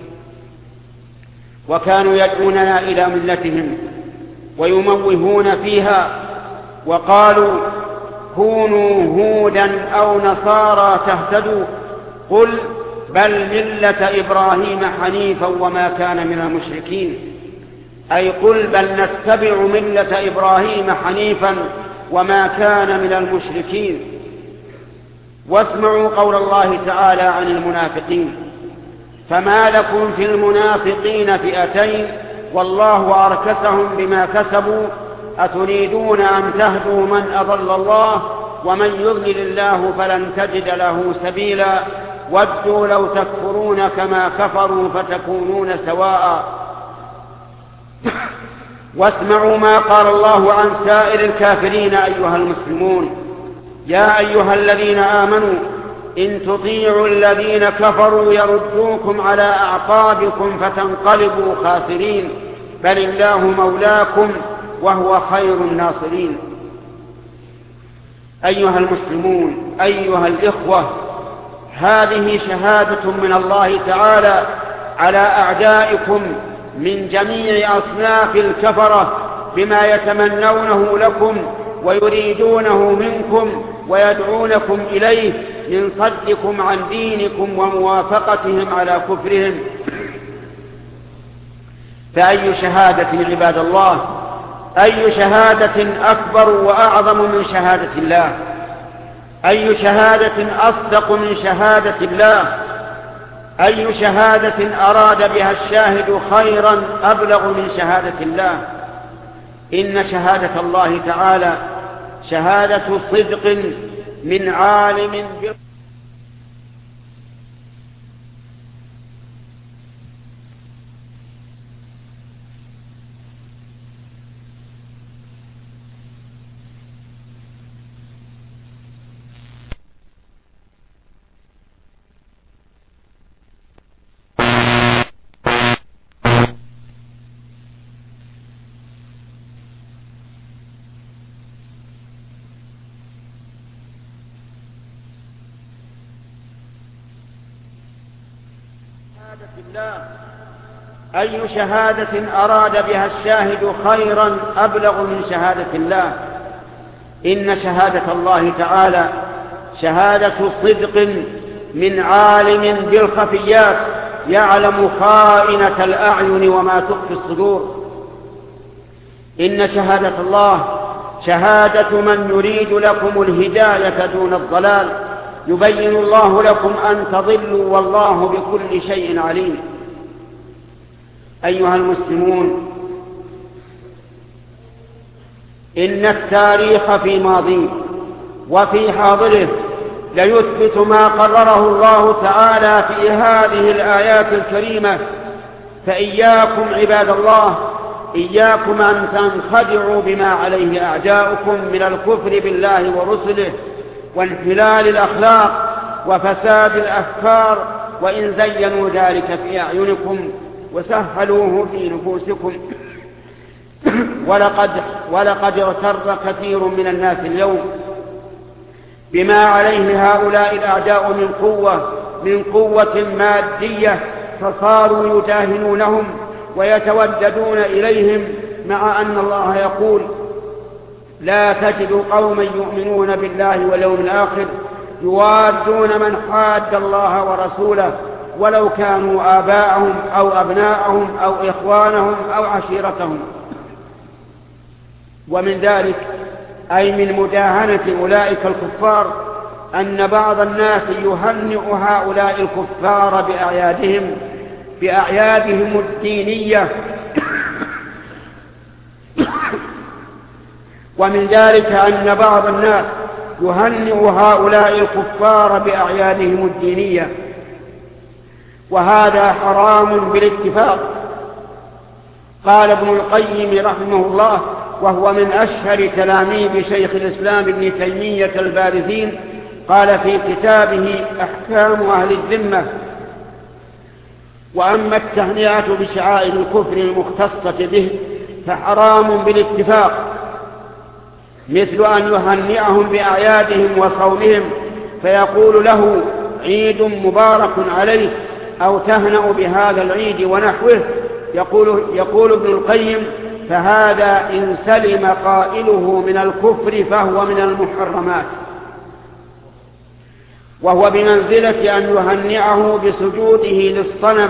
وكانوا يدعوننا إلى ملتهم ويموهون فيها، وقالوا كونوا هودا أو نصارى تهتدوا، قل بل ملة إبراهيم حنيفا وما كان من المشركين. أي قل بل نتبع ملة إبراهيم حنيفا وما كان من المشركين. واسمعوا قول الله تعالى عن المنافقين: فما لكم في المنافقين فئتين والله أركسهم بما كسبوا أتريدون أن تهدوا من أضل الله ومن يضلل الله فلن تجد له سبيلا ودوا لو تكفرون كما كفروا فتكونون سواء. واسمعوا ما قال الله عن سائر الكافرين أيها المسلمون: يا أيها الذين آمنوا إن تطيعوا الذين كفروا يردوكم على أعقابكم فتنقلبوا خاسرين بل الله مولاكم وهو خير الناصرين. أيها المسلمون، أيها الإخوة، هذه شهادة من الله تعالى على أعدائكم من جميع أصناف الكفرة بما يتمنونه لكم ويريدونه منكم ويدعونكم إليه من صدكم عن دينكم وموافقتهم على كفرهم. فأي شهادة عباد الله، أي شهادة أكبر وأعظم من شهادة الله؟ أي شهادة أصدق من شهادة الله؟ أي شهادة أراد بها الشاهد خيرا أبلغ من شهادة الله؟ إن شهادة الله تعالى شهادة صدق من عالم الله. أي شهادة أراد بها الشاهد خيرا أبلغ من شهادة الله؟ إن شهادة الله تعالى شهادة صدق من عالم بالخفيات يعلم خائنة الأعين وما تخفي الصدور. إن شهادة الله شهادة من يريد لكم الهداية دون الضلال، يبين الله لكم أن تضلوا والله بكل شيء عليم. أيها المسلمون، إن التاريخ في ماضيه وفي حاضره ليثبت ما قرره الله تعالى في هذه الآيات الكريمة. فإياكم عباد الله، إياكم أن تنخدعوا بما عليه أعداؤكم من الكفر بالله ورسله وانحلال الأخلاق وفساد الأفكار، وإن زينوا ذلك في أعينكم وسهلوه في نفوسكم. ولقد اغتر كثير من الناس اليوم بما عليه هؤلاء الأعداء من قوة مادية، فصاروا يداهنونهم ويتوددون إليهم، مع أن الله يقول: لا تجد قوما يؤمنون بالله واليوم الآخر يوادون من حاد الله ورسوله ولو كانوا آباءهم أو أبناءهم أو إخوانهم أو عشيرتهم. ومن ذلك، أي من مداهنة أولئك الكفار، أن بعض الناس يهنئ هؤلاء الكفار بأعيادهم الدينية. ومن ذلك أن بعض الناس يهنئ هؤلاء الكفار بأعيادهم الدينية، وهذا حرام بالاتفاق. قال ابن القيم رحمه الله، وهو من أشهر تلاميذ شيخ الإسلام ابن تيمية البارزين، قال في كتابه أحكام أهل الذمة: وأما التهنئة بشعائر الكفر المختصة به فحرام بالاتفاق، مثل أن يهنئهم بأعيادهم وصومهم فيقول له: عيد مبارك عليك، أو تهنأ بهذا العيد ونحوه. يقول ابن القيم: فهذا إن سلم قائله من الكفر فهو من المحرمات، وهو بمنزلة أن يهنئه بسجوده للصنم،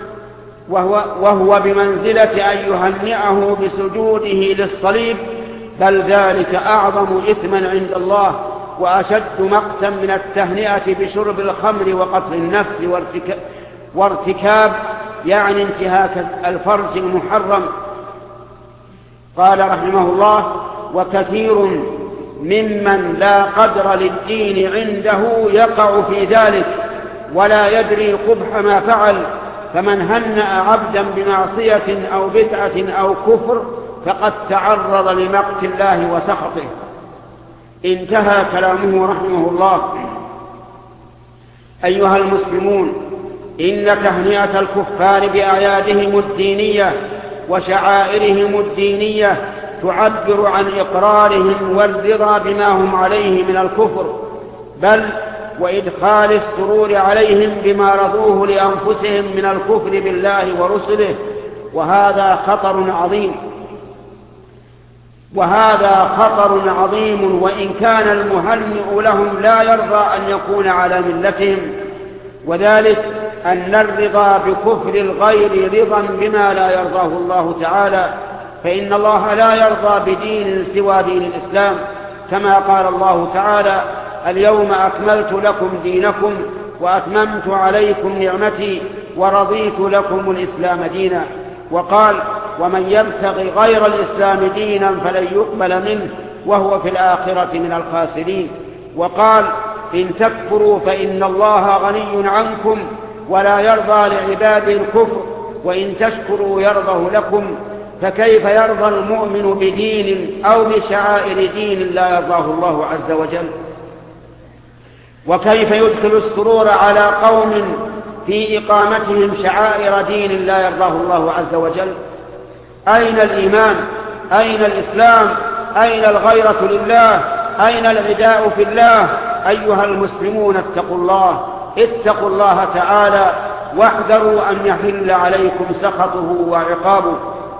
وهو بمنزلة أن يهنئه بسجوده للصليب بل ذلك أعظم إثما عند الله وأشد مقتا من التهنئة بشرب الخمر وقتل النفس وارتكاب يعني انتهاك الفرج المحرم. قال رحمه الله: وكثير ممن لا قدر للدين عنده يقع في ذلك ولا يدري قبح ما فعل، فمن هنأ عبدا بمعصية أو بدعة أو كفر فقد تعرض لمقت الله وسخطه. انتهى كلامه رحمه الله. أيها المسلمون، إن تهنئة الكفار بأعيادهم الدينية وشعائرهم الدينية تعبر عن إقرارهم والرضا بما هم عليه من الكفر، بل وإدخال السرور عليهم بما رضوه لأنفسهم من الكفر بالله ورسله، وهذا خطر عظيم، وإن كان المهنئ لهم لا يرضى أن يكون على ملتهم، وذلك أن الرضا بكفر الغير رضا بما لا يرضاه الله تعالى، فإن الله لا يرضى بدين سوى دين الإسلام، كما قال الله تعالى: اليوم أكملت لكم دينكم وأتممت عليكم نعمتي ورضيت لكم الإسلام دينا. وقال: ومن يبتغي غير الإسلام دينا فلن يقبل منه وهو في الآخرة من الخاسرين. وقال: إن تكفروا فإن الله غني عنكم ولا يرضى لعباده الكفر وإن تشكروا يرضه لكم. فكيف يرضى المؤمن بدين أو بشعائر دين لا يرضاه الله عز وجل؟ وكيف يدخل السرور على قوم في إقامتهم شعائر دين لا يرضاه الله عز وجل؟ أين الإيمان؟ أين الإسلام؟ أين الغيرة لله؟ أين العداء في الله؟ أيها المسلمون، اتقوا الله تعالى واحذروا أن يحل عليكم سخطه وعقابه.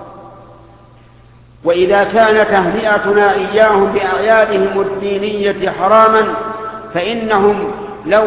وإذا كان تهنئتنا إياهم بأعيادهم الدينية حراما، فإنهم لو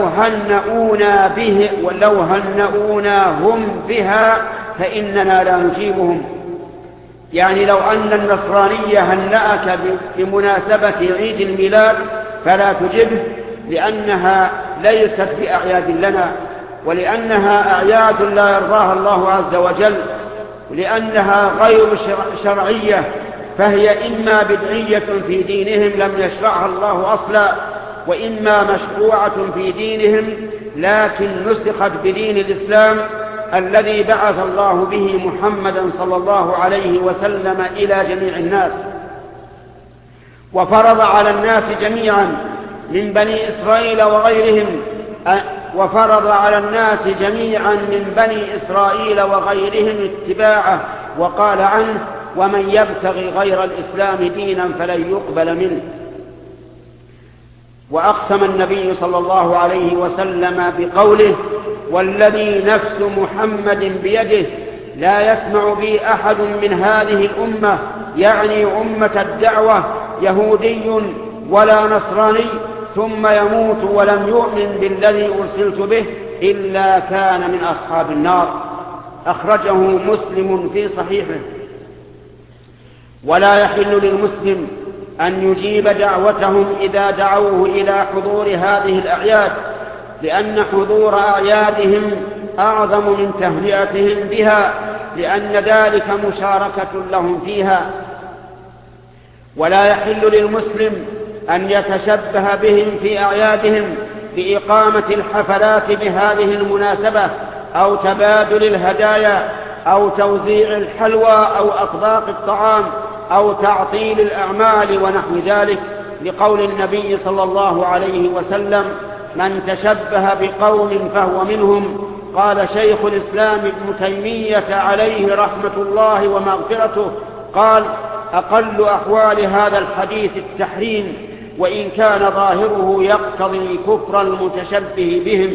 هنؤوناهم بها فإننا لا نجيبهم. يعني لو أن النصراني هنأك بمناسبة عيد الميلاد فلا تجبه، لأنها ليست بأعياد لنا، ولأنها أعياد لا يرضاها الله عز وجل، لأنها غير شرعية، فهي إما بدعية في دينهم لم يشرعها الله أصلا، وإما مشروعة في دينهم لكن نسخت بدين الإسلام الذي بعث الله به محمدا صلى الله عليه وسلم إلى جميع الناس، وفرض على الناس جميعا من بني إسرائيل وغيرهم اتباعه، وقال عنه: ومن يبتغي غير الإسلام دينا فلن يقبل منه. وأقسم النبي صلى الله عليه وسلم بقوله: والذي نفس محمد بيده لا يسمع بي أحد من هذه الأمة، يعني أمة الدعوة، يهودي ولا نصراني ثم يموت ولم يؤمن بالذي أرسلت به إلا كان من أصحاب النار. أخرجه مسلم في صحيحه. ولا يحل للمسلم أن يجيب دعوتهم إذا دعوه إلى حضور هذه الأعياد، لأن حضور أعيادهم أعظم من تهنئتهم بها، لأن ذلك مشاركة لهم فيها. ولا يحل للمسلم أن يتشبه بهم في أعيادهم بإقامة الحفلات بهذه المناسبة، أو تبادل الهدايا، أو توزيع الحلوى، أو أطباق الطعام، أو تعطيل الأعمال ونحو ذلك، لقول النبي صلى الله عليه وسلم: من تشبه بقوم فهو منهم. قال شيخ الإسلام ابن تيمية عليه رحمة الله ومغفرته: قال: أقل أحوال هذا الحديث التحريم، وإن كان ظاهره يقتضي كفر المتشبه بهم.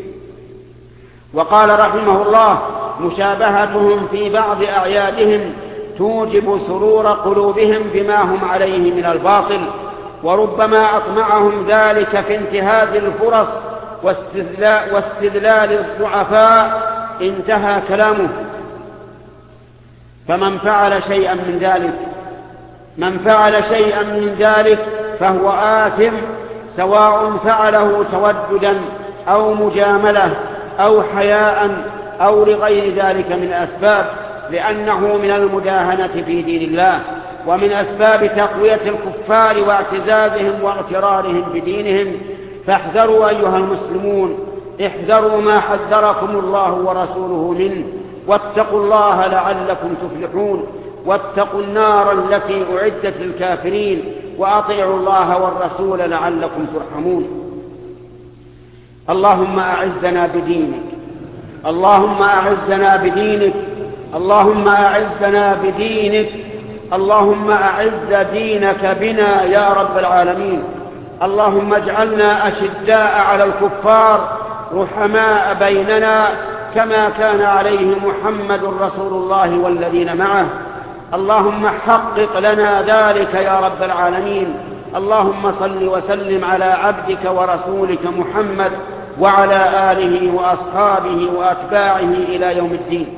وقال رحمه الله: مشابهتهم في بعض أعيادهم توجب سرور قلوبهم بما هم عليه من الباطل، وربما أطمعهم ذلك في انتهاز الفرص واستذلال الضعفاء. انتهى كلامه. فمن فعل شيئا من ذلك من فعل شيئا من ذلك فهو آثم، سواء فعله توددا أو مجاملة أو حياء أو لغير ذلك من الأسباب، لأنه من المداهنة في دين الله ومن أسباب تقوية الكفار واعتزازهم واغترارهم بدينهم. فاحذروا أيها المسلمون، احذروا ما حذركم الله ورسوله منه، واتقوا الله لعلكم تفلحون، واتقوا النار التي أعدت للكافرين، وأطيعوا الله والرسول لعلكم ترحمون. اللهم أعزنا بدينك، اللهم أعزنا بدينك، اللهم أعزنا بدينك، اللهم أعز دينك بنا يا رب العالمين. اللهم اجعلنا أشداء على الكفار رحماء بيننا كما كان عليه محمد رسول الله والذين معه. اللهم حقق لنا ذلك يا رب العالمين. اللهم صل وسلم على عبدك ورسولك محمد وعلى آله وأصحابه وأتباعه إلى يوم الدين.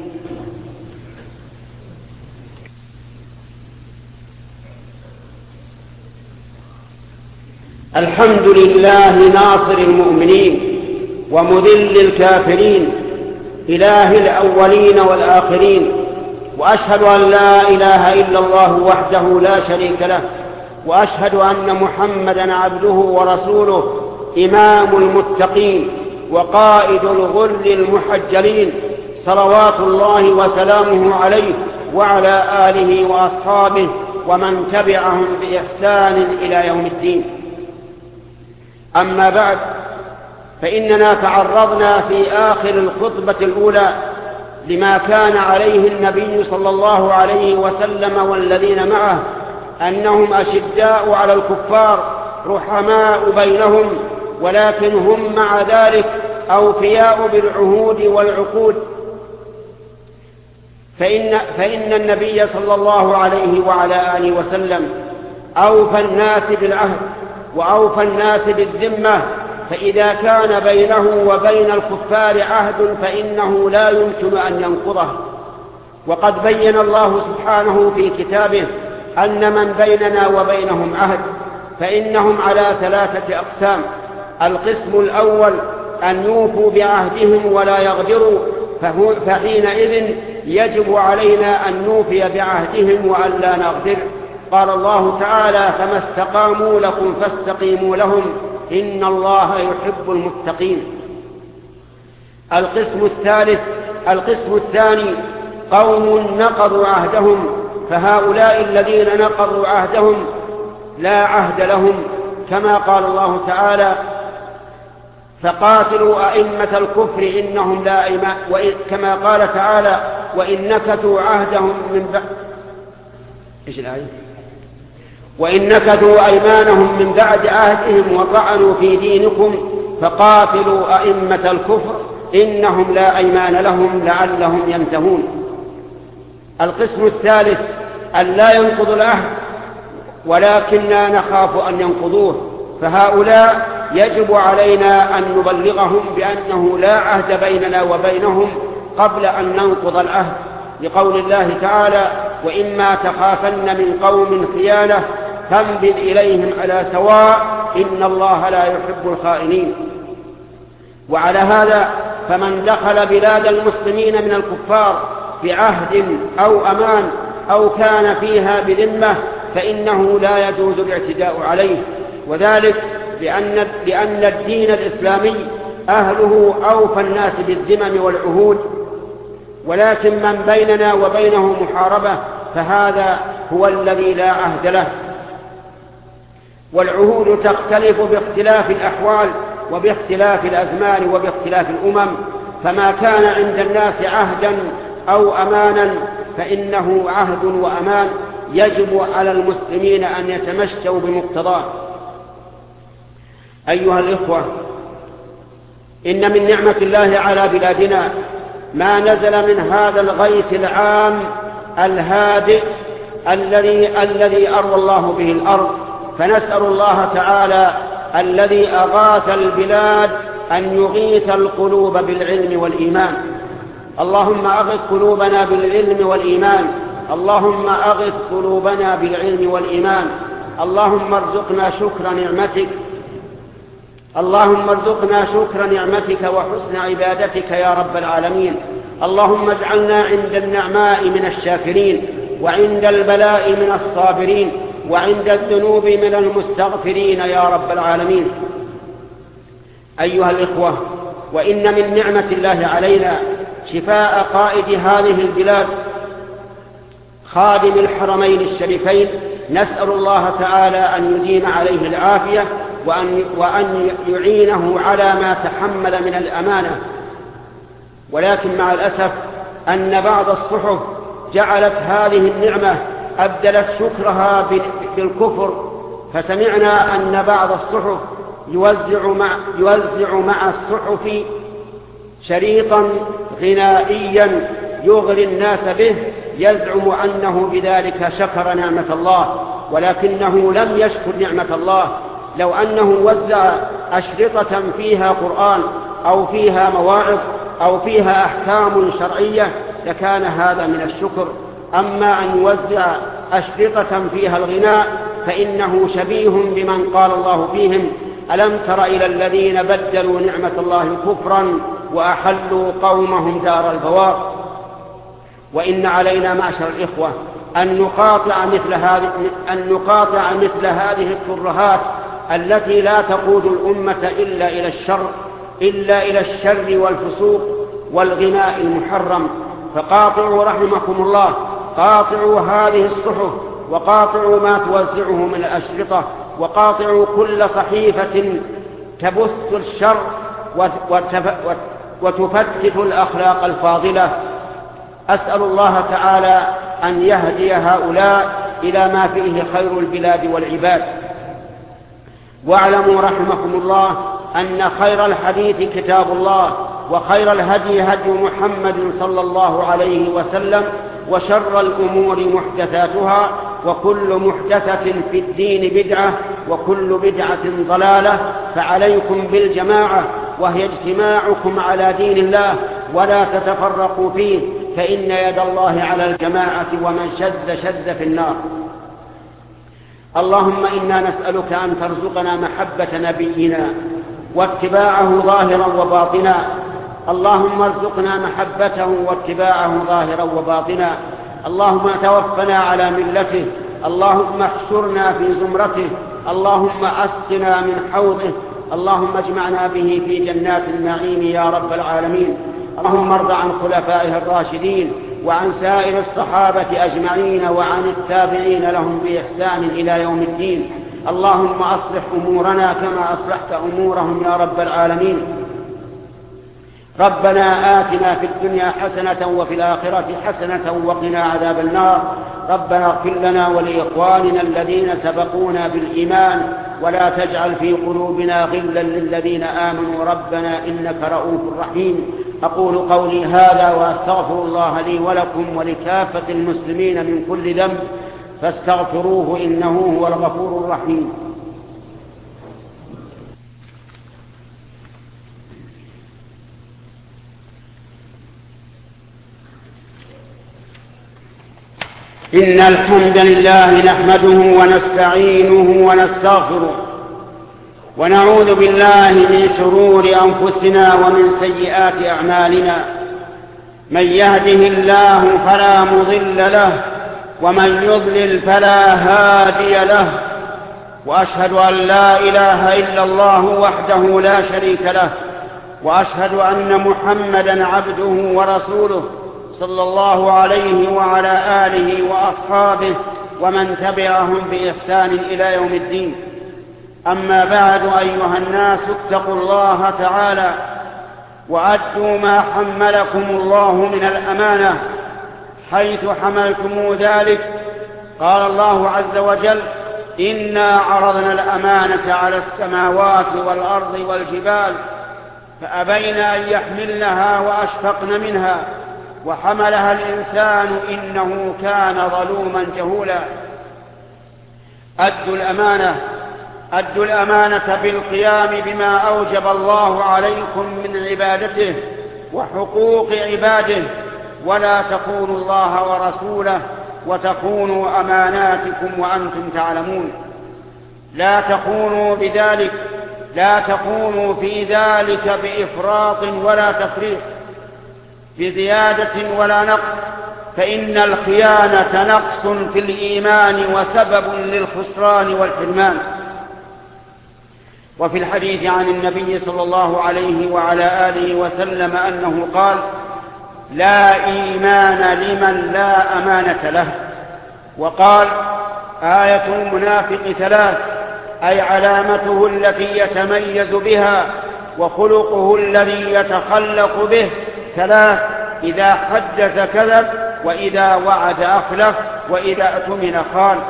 الحمد لله ناصر المؤمنين ومذل الكافرين، إله الأولين والآخرين، وأشهد أن لا إله إلا الله وحده لا شريك له، وأشهد أن محمدًا عبده ورسوله، إمام المتقين وقائد الغر المحجلين، صلوات الله وسلامه عليه وعلى آله وأصحابه ومن تبعهم بإحسان إلى يوم الدين. أما بعد، فإننا تعرضنا في آخر الخطبة الأولى لما كان عليه النبي صلى الله عليه وسلم والذين معه، أنهم أشداء على الكفار رحماء بينهم، ولكن هم مع ذلك أوفياء بالعهود والعقود. فإن النبي صلى الله عليه وعلى آله وسلم أوفى الناس بالعهد وأوفى الناس بالذمة، فإذا كان بينه وبين الكفار عهد فإنه لا يمكن أن ينقضه. وقد بين الله سبحانه في كتابه أن من بيننا وبينهم عهد فإنهم على 3 أقسام. القسم الأول أن يوفوا بعهدهم ولا يغدروا، فحينئذ يجب علينا أن نوفي بعهدهم وأن لا نغدر. قال الله تعالى: فما استقاموا لكم فاستقيموا لهم إن الله يحب المتقين. القسم الثاني قوم نقضوا عهدهم، فهؤلاء الذين نقضوا عهدهم لا عهد لهم، كما قال الله تعالى: فقاتلوا أئمة الكفر إنهم لا أيمان، كما قال تعالى: وإن نكثوا عهدهم من بعد إيش الآية؟ وإن نكثوا أيمانهم من بعد عهدهم وطعنوا في دينكم فقاتلوا أئمة الكفر إنهم لا أيمان لهم لعلهم ينتهون. القسم الثالث أن لا ينقضوا العهد ولكننا نخاف أن ينقضوه، فهؤلاء يجب علينا أن نبلغهم بأنه لا عهد بيننا وبينهم قبل أن ننقض العهد، لقول الله تعالى: وإما تخافن من قوم خيانة فانبذ إليهم على سواء إن الله لا يحب الخائنين. وعلى هذا فمن دخل بلاد المسلمين من الكفار بعهد أو أمان أو كان فيها بذمة فإنه لا يجوز الاعتداء عليه، وذلك لأن الدين الإسلامي أهله أوفى الناس بالذمم والعهود، ولكن من بيننا وبينه محاربة فهذا هو الذي لا عهد له. والعهود تختلف باختلاف الأحوال وباختلاف الأزمان وباختلاف الأمم، فما كان عند الناس عهدا أو أمانا فإنه عهد وأمان يجب على المسلمين أن يتمشوا بمقتضاه. أيها الإخوة، إن من نعمة الله على بلادنا ما نزل من هذا الغيث العام الهادئ الذي أروى الله به الأرض، فنسأل الله تعالى الذي أغاث البلاد أن يغيث القلوب بالعلم والإيمان. اللهم أغث قلوبنا بالعلم والإيمان، اللهم أغث قلوبنا بالعلم والإيمان. اللهم ارزقنا شكر نعمتك، اللهم ارزقنا شكر نعمتك وحسن عبادتك يا رب العالمين. اللهم اجعلنا عند النعماء من الشاكرين، وعند البلاء من الصابرين، وعند الذنوب من المستغفرين يا رب العالمين. أيها الإخوة، وإن من نعمة الله علينا شفاء قائد هذه البلاد خادم الحرمين الشريفين. نسأل الله تعالى أن يديم عليه العافية وأن يعينه على ما تحمل من الأمانة. ولكن مع الأسف أن بعض الصحف جعلت هذه النعمة أبدلت شكرها بالكفر، فسمعنا أن بعض الصحف يوزع مع الصحف شريطا غنائيا يغري الناس به، يزعم أنه بذلك شكر نعمة الله، ولكنه لم يشكر نعمة الله. لو أنه وزع أشرطة فيها قرآن أو فيها مواعظ أو فيها أحكام شرعية لكان هذا من الشكر. أما أن يوزع أشرطة فيها الغناء فإنه شبيه بمن قال الله فيهم: ألم تر إلى الذين بدلوا نعمة الله كفرا وأحلوا قومهم دار البوار. وإن علينا معشر الإخوة أن نقاطع مثل هذه الترهات التي لا تقود الأمة إلا إلى الشر والفسوق والغناء المحرم. فقاطعوا رحمكم الله، قاطعوا هذه الصحف، وقاطعوا ما توزعه من الأشرطة، وقاطعوا كل صحيفة تبث الشر وتفتت الأخلاق الفاضلة. أسأل الله تعالى أن يهدي هؤلاء إلى ما فيه خير البلاد والعباد. واعلموا رحمكم الله أن خير الحديث كتاب الله، وخير الهدي هدي محمد صلى الله عليه وسلم، وشر الأمور محدثاتها، وكل محدثة في الدين بدعة، وكل بدعة ضلالة. فعليكم بالجماعة، وهي اجتماعكم على دين الله، ولا تتفرقوا فيه، فإن يد الله على الجماعة، ومن شذ في النار. اللهم إنا نسألك أن ترزقنا محبة نبينا واتباعه ظاهرا وباطنا. اللهم ارزقنا محبته واتباعه ظاهرا وباطنا. اللهم توفنا على ملته. اللهم احشرنا في زمرته. اللهم أسقنا من حوضه. اللهم اجمعنا به في جنات النعيم يا رب العالمين. اللهم ارض عن خلفائه الراشدين وعن سائر الصحابة أجمعين وعن التابعين لهم بإحسان إلى يوم الدين. اللهم أصلح أمورنا كما أصلحت أمورهم يا رب العالمين. ربنا آتنا في الدنيا حسنة وفي الآخرة حسنة وقنا عذاب النار. ربنا اغفر لنا ولإخواننا الذين سبقونا بالإيمان، ولا تجعل في قلوبنا غلا للذين آمنوا ربنا إنك رؤوف رحيم. أقول قولي هذا وأستغفر الله لي ولكم ولكافة المسلمين من كل ذنب، فاستغفروه إنه هو الغفور الرحيم. إن الحمد لله نحمده ونستعينه ونستغفره، ونعوذ بالله من شرور أنفسنا ومن سيئات أعمالنا. من يهده الله فلا مضل له، ومن يضلل فلا هادي له. وأشهد أن لا إله إلا الله وحده لا شريك له، وأشهد أن محمدا عبده ورسوله صلى الله عليه وعلى آله وأصحابه ومن تبعهم بإحسان إلى يوم الدين. أما بعد، أيها الناس، اتقوا الله تعالى وأدوا ما حملكم الله من الأمانة حيث حملتم ذلك. قال الله عز وجل: إنا عرضنا الأمانة على السماوات والأرض والجبال فأبين أن يحملنها وأشفقن منها وحملها الإنسان إنه كان ظلوما جهولا. أدوا الأمانة بالقيام بما أوجب الله عليكم من عبادته وحقوق عباده، ولا تخونوا الله ورسوله وتخونوا أماناتكم وأنتم تعلمون. لا تكونوا في ذلك بإفراط ولا تفريط، بزيادة ولا نقص، فإن الخيانة نقص في الإيمان وسبب للخسران والحرمان. وفي الحديث عن النبي صلى الله عليه وعلى آله وسلم أنه قال: لا إيمان لمن لا أمانة له. وقال: آية المنافق 3، أي علامته التي يتميز بها وخلقه الذي يتخلق به 3: إذا حدث كذب، وإذا وعد أخلف، وإذا اؤتمن خان،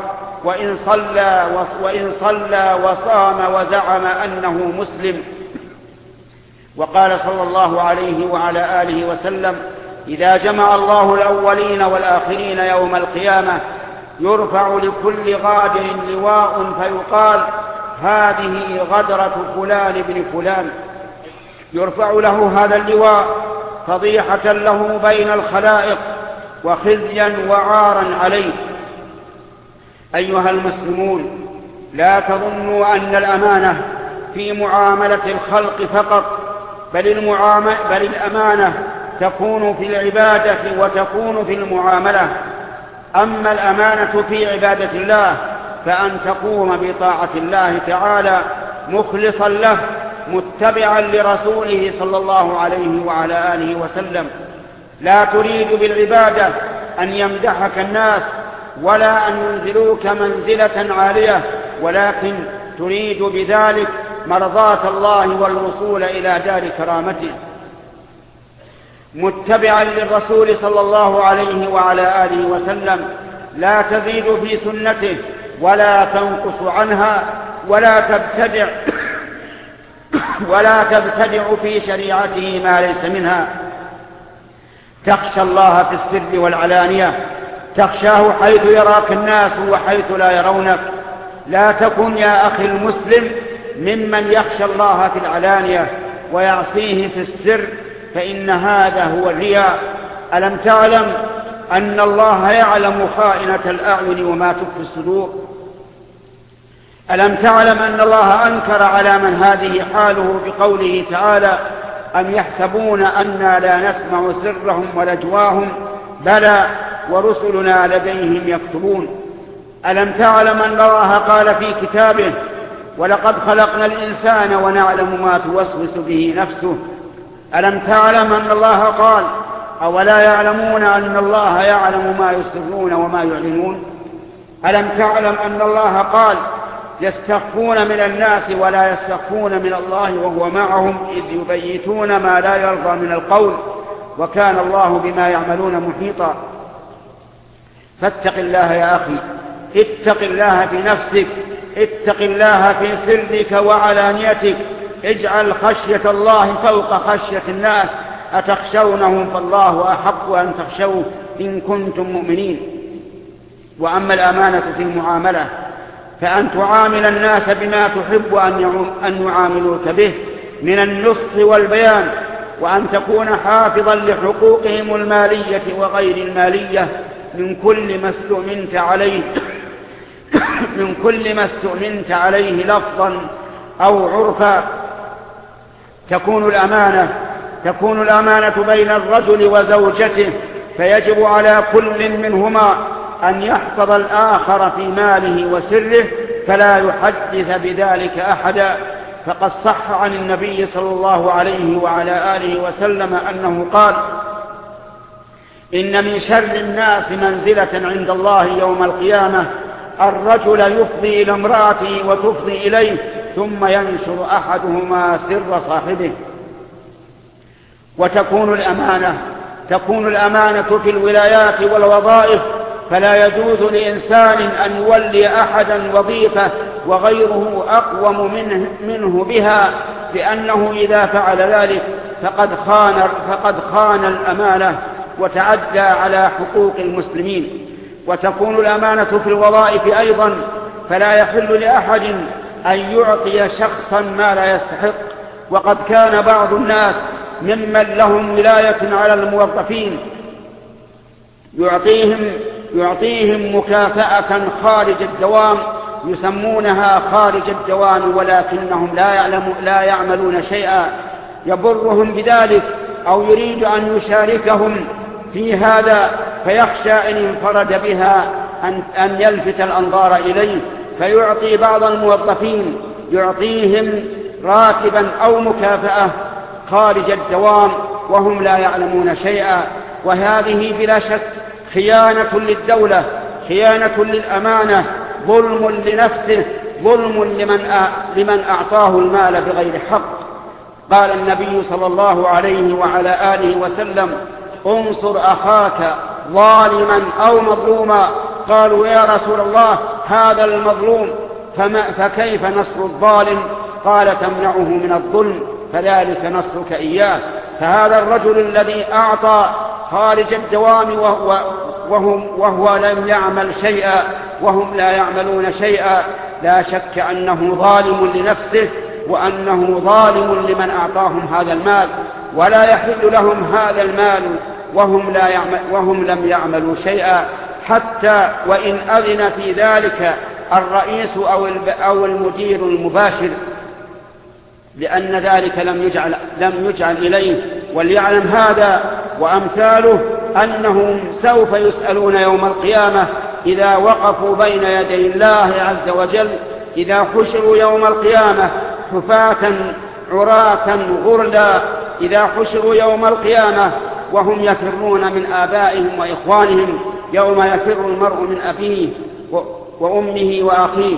وإن صلى وصام وزعم أنه مسلم. وقال صلى الله عليه وعلى آله وسلم: إذا جمع الله الأولين والآخرين يوم القيامة يرفع لكل غادر لواء فيقال: هذه غدرة فلان بن فلان. يرفع له هذا اللواء فضيحة له بين الخلائق وخزيا وعارا عليه. أيها المسلمون، لا تظنوا أن الأمانة في معاملة الخلق فقط، بل الأمانة تكون في العبادة وتكون في المعاملة. أما الأمانة في عبادة الله فأن تقوم بطاعة الله تعالى مخلصا له، متبعا لرسوله صلى الله عليه وعلى آله وسلم. لا تريد بالعبادة أن يمدحك الناس ولا أن ينزلوك منزلة عالية، ولكن تريد بذلك مرضاة الله والوصول إلى دار كرامته. متبعا للرسول صلى الله عليه وعلى آله وسلم، لا تزيد في سنته ولا تنقص عنها، ولا تبتدع في شريعته ما ليس منها. تخشى الله في السر والعلانية، تخشاه حيث يراك الناس وحيث لا يرونك. لا تكن يا أخي المسلم ممن يخشى الله في العلانية ويعصيه في السر، فإن هذا هو الرياء. ألم تعلم أن الله يعلم خائنة الأعين وما تخفي الصدور؟ ألم تعلم أن الله أنكر على من هذه حاله بقوله تعالى: أم يحسبون أنا لا نسمع سرهم ونجواهم؟ بلى ورسلنا لديهم يكتبون. ألم تعلم أن الله قال في كتابه: ولقد خلقنا الإنسان ونعلم ما توسوس به نفسه؟ ألم تعلم أن الله قال: أولا يعلمون أن الله يعلم ما يسرون وما يعلنون؟ ألم تعلم أن الله قال: يستخفون من الناس ولا يستخفون من الله وهو معهم إذ يبيتون ما لا يرضى من القول وكان الله بما يعملون محيطا. فاتق الله يا أخي، اتق الله في نفسك، اتق الله في سرك وعلانيتك، اجعل خشية الله فوق خشية الناس، أتخشونهم فالله أحق أن تخشوه إن كنتم مؤمنين. وأما الأمانة في المعاملة فأن تعامل الناس بما تحب أن يعاملوك به من النصح والبيان، وأن تكون حافظا لحقوقهم المالية وغير المالية من كل ما استؤمنت عليه لفظا أو عرفا. تكون الأمانة بين الرجل وزوجته، فيجب على كل منهما أن يحفظ الآخر في ماله وسره فلا يحدث بذلك أحدا. فقد صح عن النبي صلى الله عليه وعلى آله وسلم أنه قال: إن من شر الناس منزلة عند الله يوم القيامة الرجل يفضي إلى امرأته وتفضي إليه ثم ينشر أحدهما سر صاحبه. تكون الأمانة في الولايات والوظائف، فلا يجوز لإنسان أن يولي أحدا وظيفة وغيره أقوم منه بها، لأنه إذا فعل ذلك فقد خان الأمانة وتعدى على حقوق المسلمين. وتكون الأمانة في الوظائف أيضا، فلا يحل لأحد أن يعطي شخصا ما لا يستحق. وقد كان بعض الناس ممن لهم ولاية على الموظفين يعطيهم يعطيهم مكافأة خارج الدوام يسمونها خارج الدوام، ولكنهم لا يعملون شيئا يبرهم بذلك، أو يريد أن يشاركهم في هذا فيخشى إن انفرد بها أن يلفت الأنظار إليه، فيعطي بعض الموظفين يعطيهم راتبا أو مكافأة خارج الدوام وهم لا يعلمون شيئا. وهذه بلا شك خيانة للدولة، خيانة للأمانة، ظلم لنفسه، ظلم لمن أعطاه المال بغير حق. قال النبي صلى الله عليه وعلى آله وسلم: انصر أخاك ظالما أو مظلوما. قالوا: يا رسول الله، هذا المظلوم فكيف نصر الظالم؟ قال: تمنعه من الظلم، فذلك نصرك إياه. فهذا الرجل الذي أعطى خارج الدوام وهو لم يعمل شيئا وهم لا يعملون شيئا، لا شك أنه ظالم لنفسه، وأنه ظالم لمن أعطاهم هذا المال، ولا يحل لهم هذا المال وهم لم يعملوا شيئا، حتى وإن أذن في ذلك الرئيس أو المدير المباشر، لأن ذلك لم يجعل إليه. وليعلم هذا وأمثاله أنهم سوف يسألون يوم القيامة إذا وقفوا بين يدي الله عز وجل، إذا حشروا يوم القيامة حفاة عراة غرلا، إذا حشروا يوم القيامة وهم يفرون من آبائهم وإخوانهم يوم يفر المرء من أبيه وأمه وأخيه.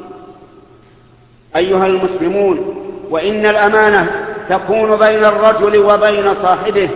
أيها المسلمون، وإن الأمانة تكون بين الرجل وبين صاحبه،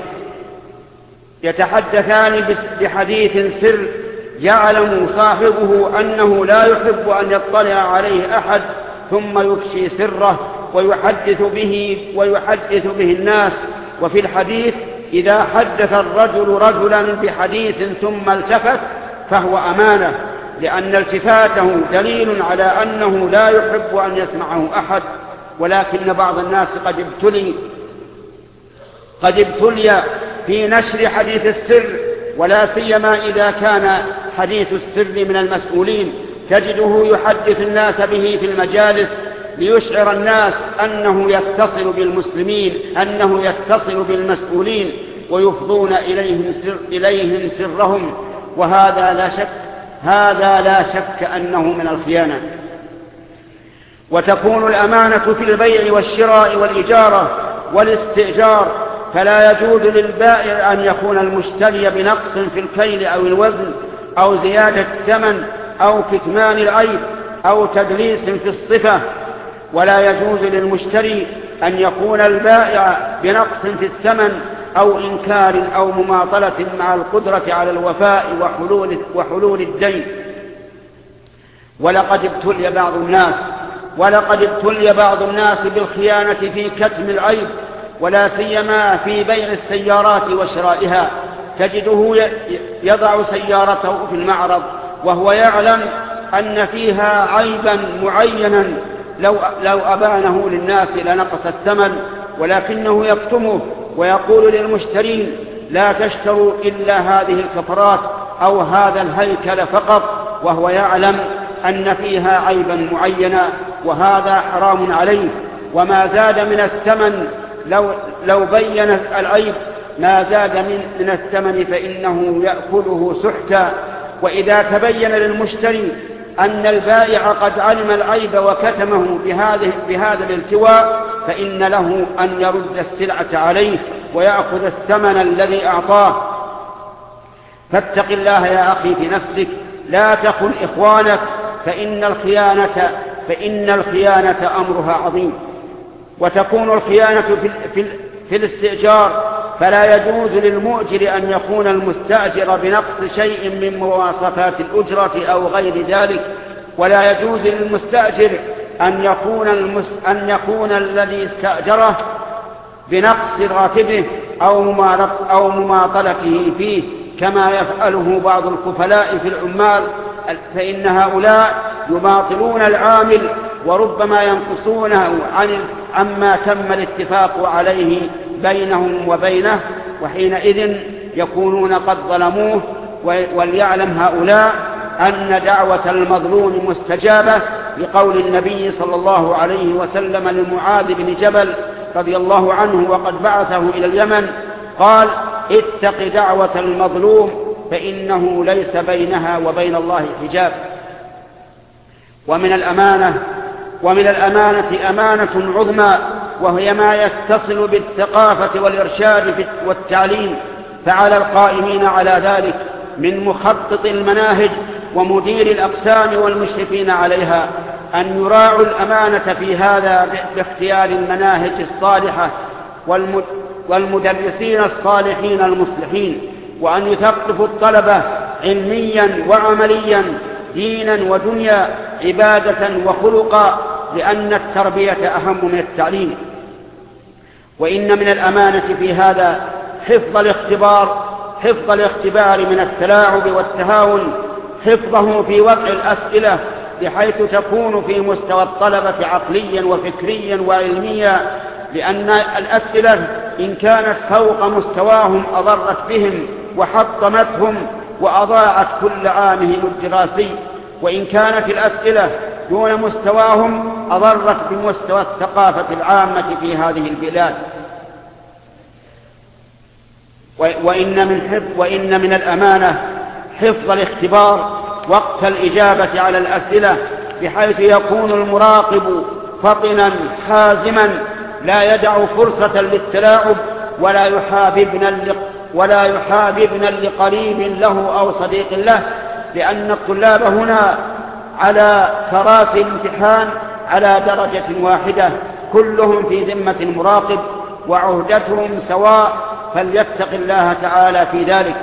يتحدثان بحديث سر يعلم صاحبه أنه لا يحب أن يطلع عليه أحد، ثم يفشي سره ويحدث به الناس. وفي الحديث: إذا حدث الرجل رجلا بحديث ثم التفت فهو أمانة، لأن التفاته دليل على أنه لا يحب أن يسمعه أحد. ولكن بعض الناس قد ابتلي في نشر حديث السر، ولا سيما إذا كان حديث السر من المسؤولين، تجده يحدث الناس به في المجالس ليشعر الناس أنه يتصل بالمسلمين، أنه يتصل بالمسؤولين، ويفضون إليهم سرهم، وهذا لا شك أنه من الخيانة. وتكون الأمانة في البيع والشراء والإجارة والاستئجار، فلا يجوز للبائع أن يكون المشتري بنقص في الكيل أو الوزن أو زيادة الثمن أو كتمان العيب أو تدليس في الصفة، ولا يجوز للمشتري أن يكون البائع بنقص في الثمن أو إنكار أو مماطلة مع القدرة على الوفاء وحلول الدين. ولقد ابتلي بعض الناس بالخيانة في كتم العيب، ولا سيما في بيع السيارات وشرائها، تجده يضع سيارته في المعرض وهو يعلم أن فيها عيبا معينا لو أبانه للناس لنقص الثمن، ولكنه يكتمه ويقول للمشترين: لا تشتروا إلا هذه الكفرات أو هذا الهيكل فقط، وهو يعلم أن فيها عيبا معينا، وهذا حرام عليه. وما زاد من الثمن لو بين العيب ما زاد من الثمن فإنه يأكله سحتا. وإذا تبين للمشتري أن البائع قد علم العيب وكتمه بهذا الالتواء، فإن له أن يرد السلعة عليه ويأخذ الثمن الذي أعطاه. فاتق الله يا أخي في نفسك، لا تخن إخوانك، فإن الخيانة أمرها عظيم. وتكون الخيانة في الاستئجار، فلا يجوز للمؤجر أن يكون المستأجر بنقص شيء من مواصفات الأجرة أو غير ذلك، ولا يجوز للمستأجر أن يكون الذي استأجره بنقص راتبه أو مماطلته فيه، كما يفعله بعض الكفلاء في العمال، فإن هؤلاء يماطلون العامل وربما ينقصونه عما تم الاتفاق عليه بينهم وبينه، وحينئذ يكونون قد ظلموه وليعلم هؤلاء أن دعوة المظلوم مستجابة، لقول النبي صلى الله عليه وسلم لمعاذ بن جبل رضي الله عنه وقد بعثه إلى اليمن، قال: اتق دعوة المظلوم فإنه ليس بينها وبين الله حجاب. ومن الأمانة أمانة عظمى، وهي ما يتصل بالثقافة والإرشاد والتعليم، فعلى القائمين على ذلك من مخطط المناهج ومدير الأقسام والمشرفين عليها أن يراعوا الأمانة في هذا باختيار المناهج الصالحة والمدرسين الصالحين المصلحين، وأن يثقفوا الطلبة علميا وعمليا، دينا ودنيا، عبادة وخلقا، لأن التربية أهم من التعليم. وإن من الأمانة في هذا حفظ الاختبار من التلاعب والتهاون، حفظه في وضع الأسئلة بحيث تكون في مستوى الطلبة عقليا وفكريا وعلميا، لأن الأسئلة إن كانت فوق مستواهم أضرت بهم وحطمتهم وأضاعت كل عامهم الدراسي، وإن كانت الأسئلة دون مستواهم أضرت بمستوى الثقافة العامة في هذه البلاد. وإن من الأمانة حفظ الاختبار وقت الإجابة على الأسئلة، بحيث يكون المراقب فطنا حازما لا يدع فرصة للتلاعب ولا يحاببنا لقريب له أو صديق له، لأن الطلاب هنا على كراسي الامتحان على درجة واحدة، كلهم في ذمة المراقب وعهدتهم سواء، فليتق الله تعالى في ذلك.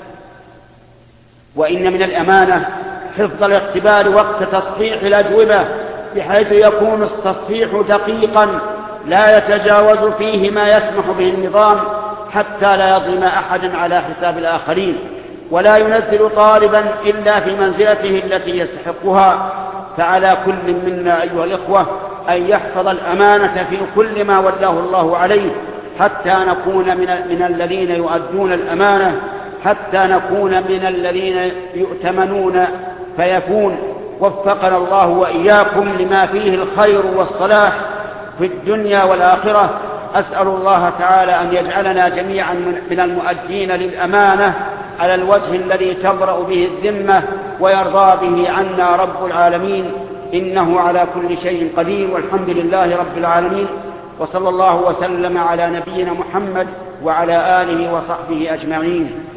وإن من الأمانة حفظ الاختبار وقت تصحيح الأجوبة، بحيث يكون التصحيح دقيقا لا يتجاوز فيه ما يسمح به النظام، حتى لا يظلم أحدا على حساب الآخرين، ولا ينزل طالبا إلا في منزلته التي يستحقها. فعلى كل منا أيها الإخوة أن يحفظ الأمانة في كل ما ولاه الله عليه، حتى نكون من الذين يؤدون الأمانة، حتى نكون من الذين يؤتمنون فيفون. وفقنا الله وإياكم لما فيه الخير والصلاح في الدنيا والآخرة. أسأل الله تعالى أن يجعلنا جميعا من المؤدين للأمانة على الوجه الذي تبرأ به الذمة ويرضى به عنا رب العالمين، إنه على كل شيء قدير، والحمد لله رب العالمين، وصلى الله وسلم على نبينا محمد وعلى آله وصحبه أجمعين.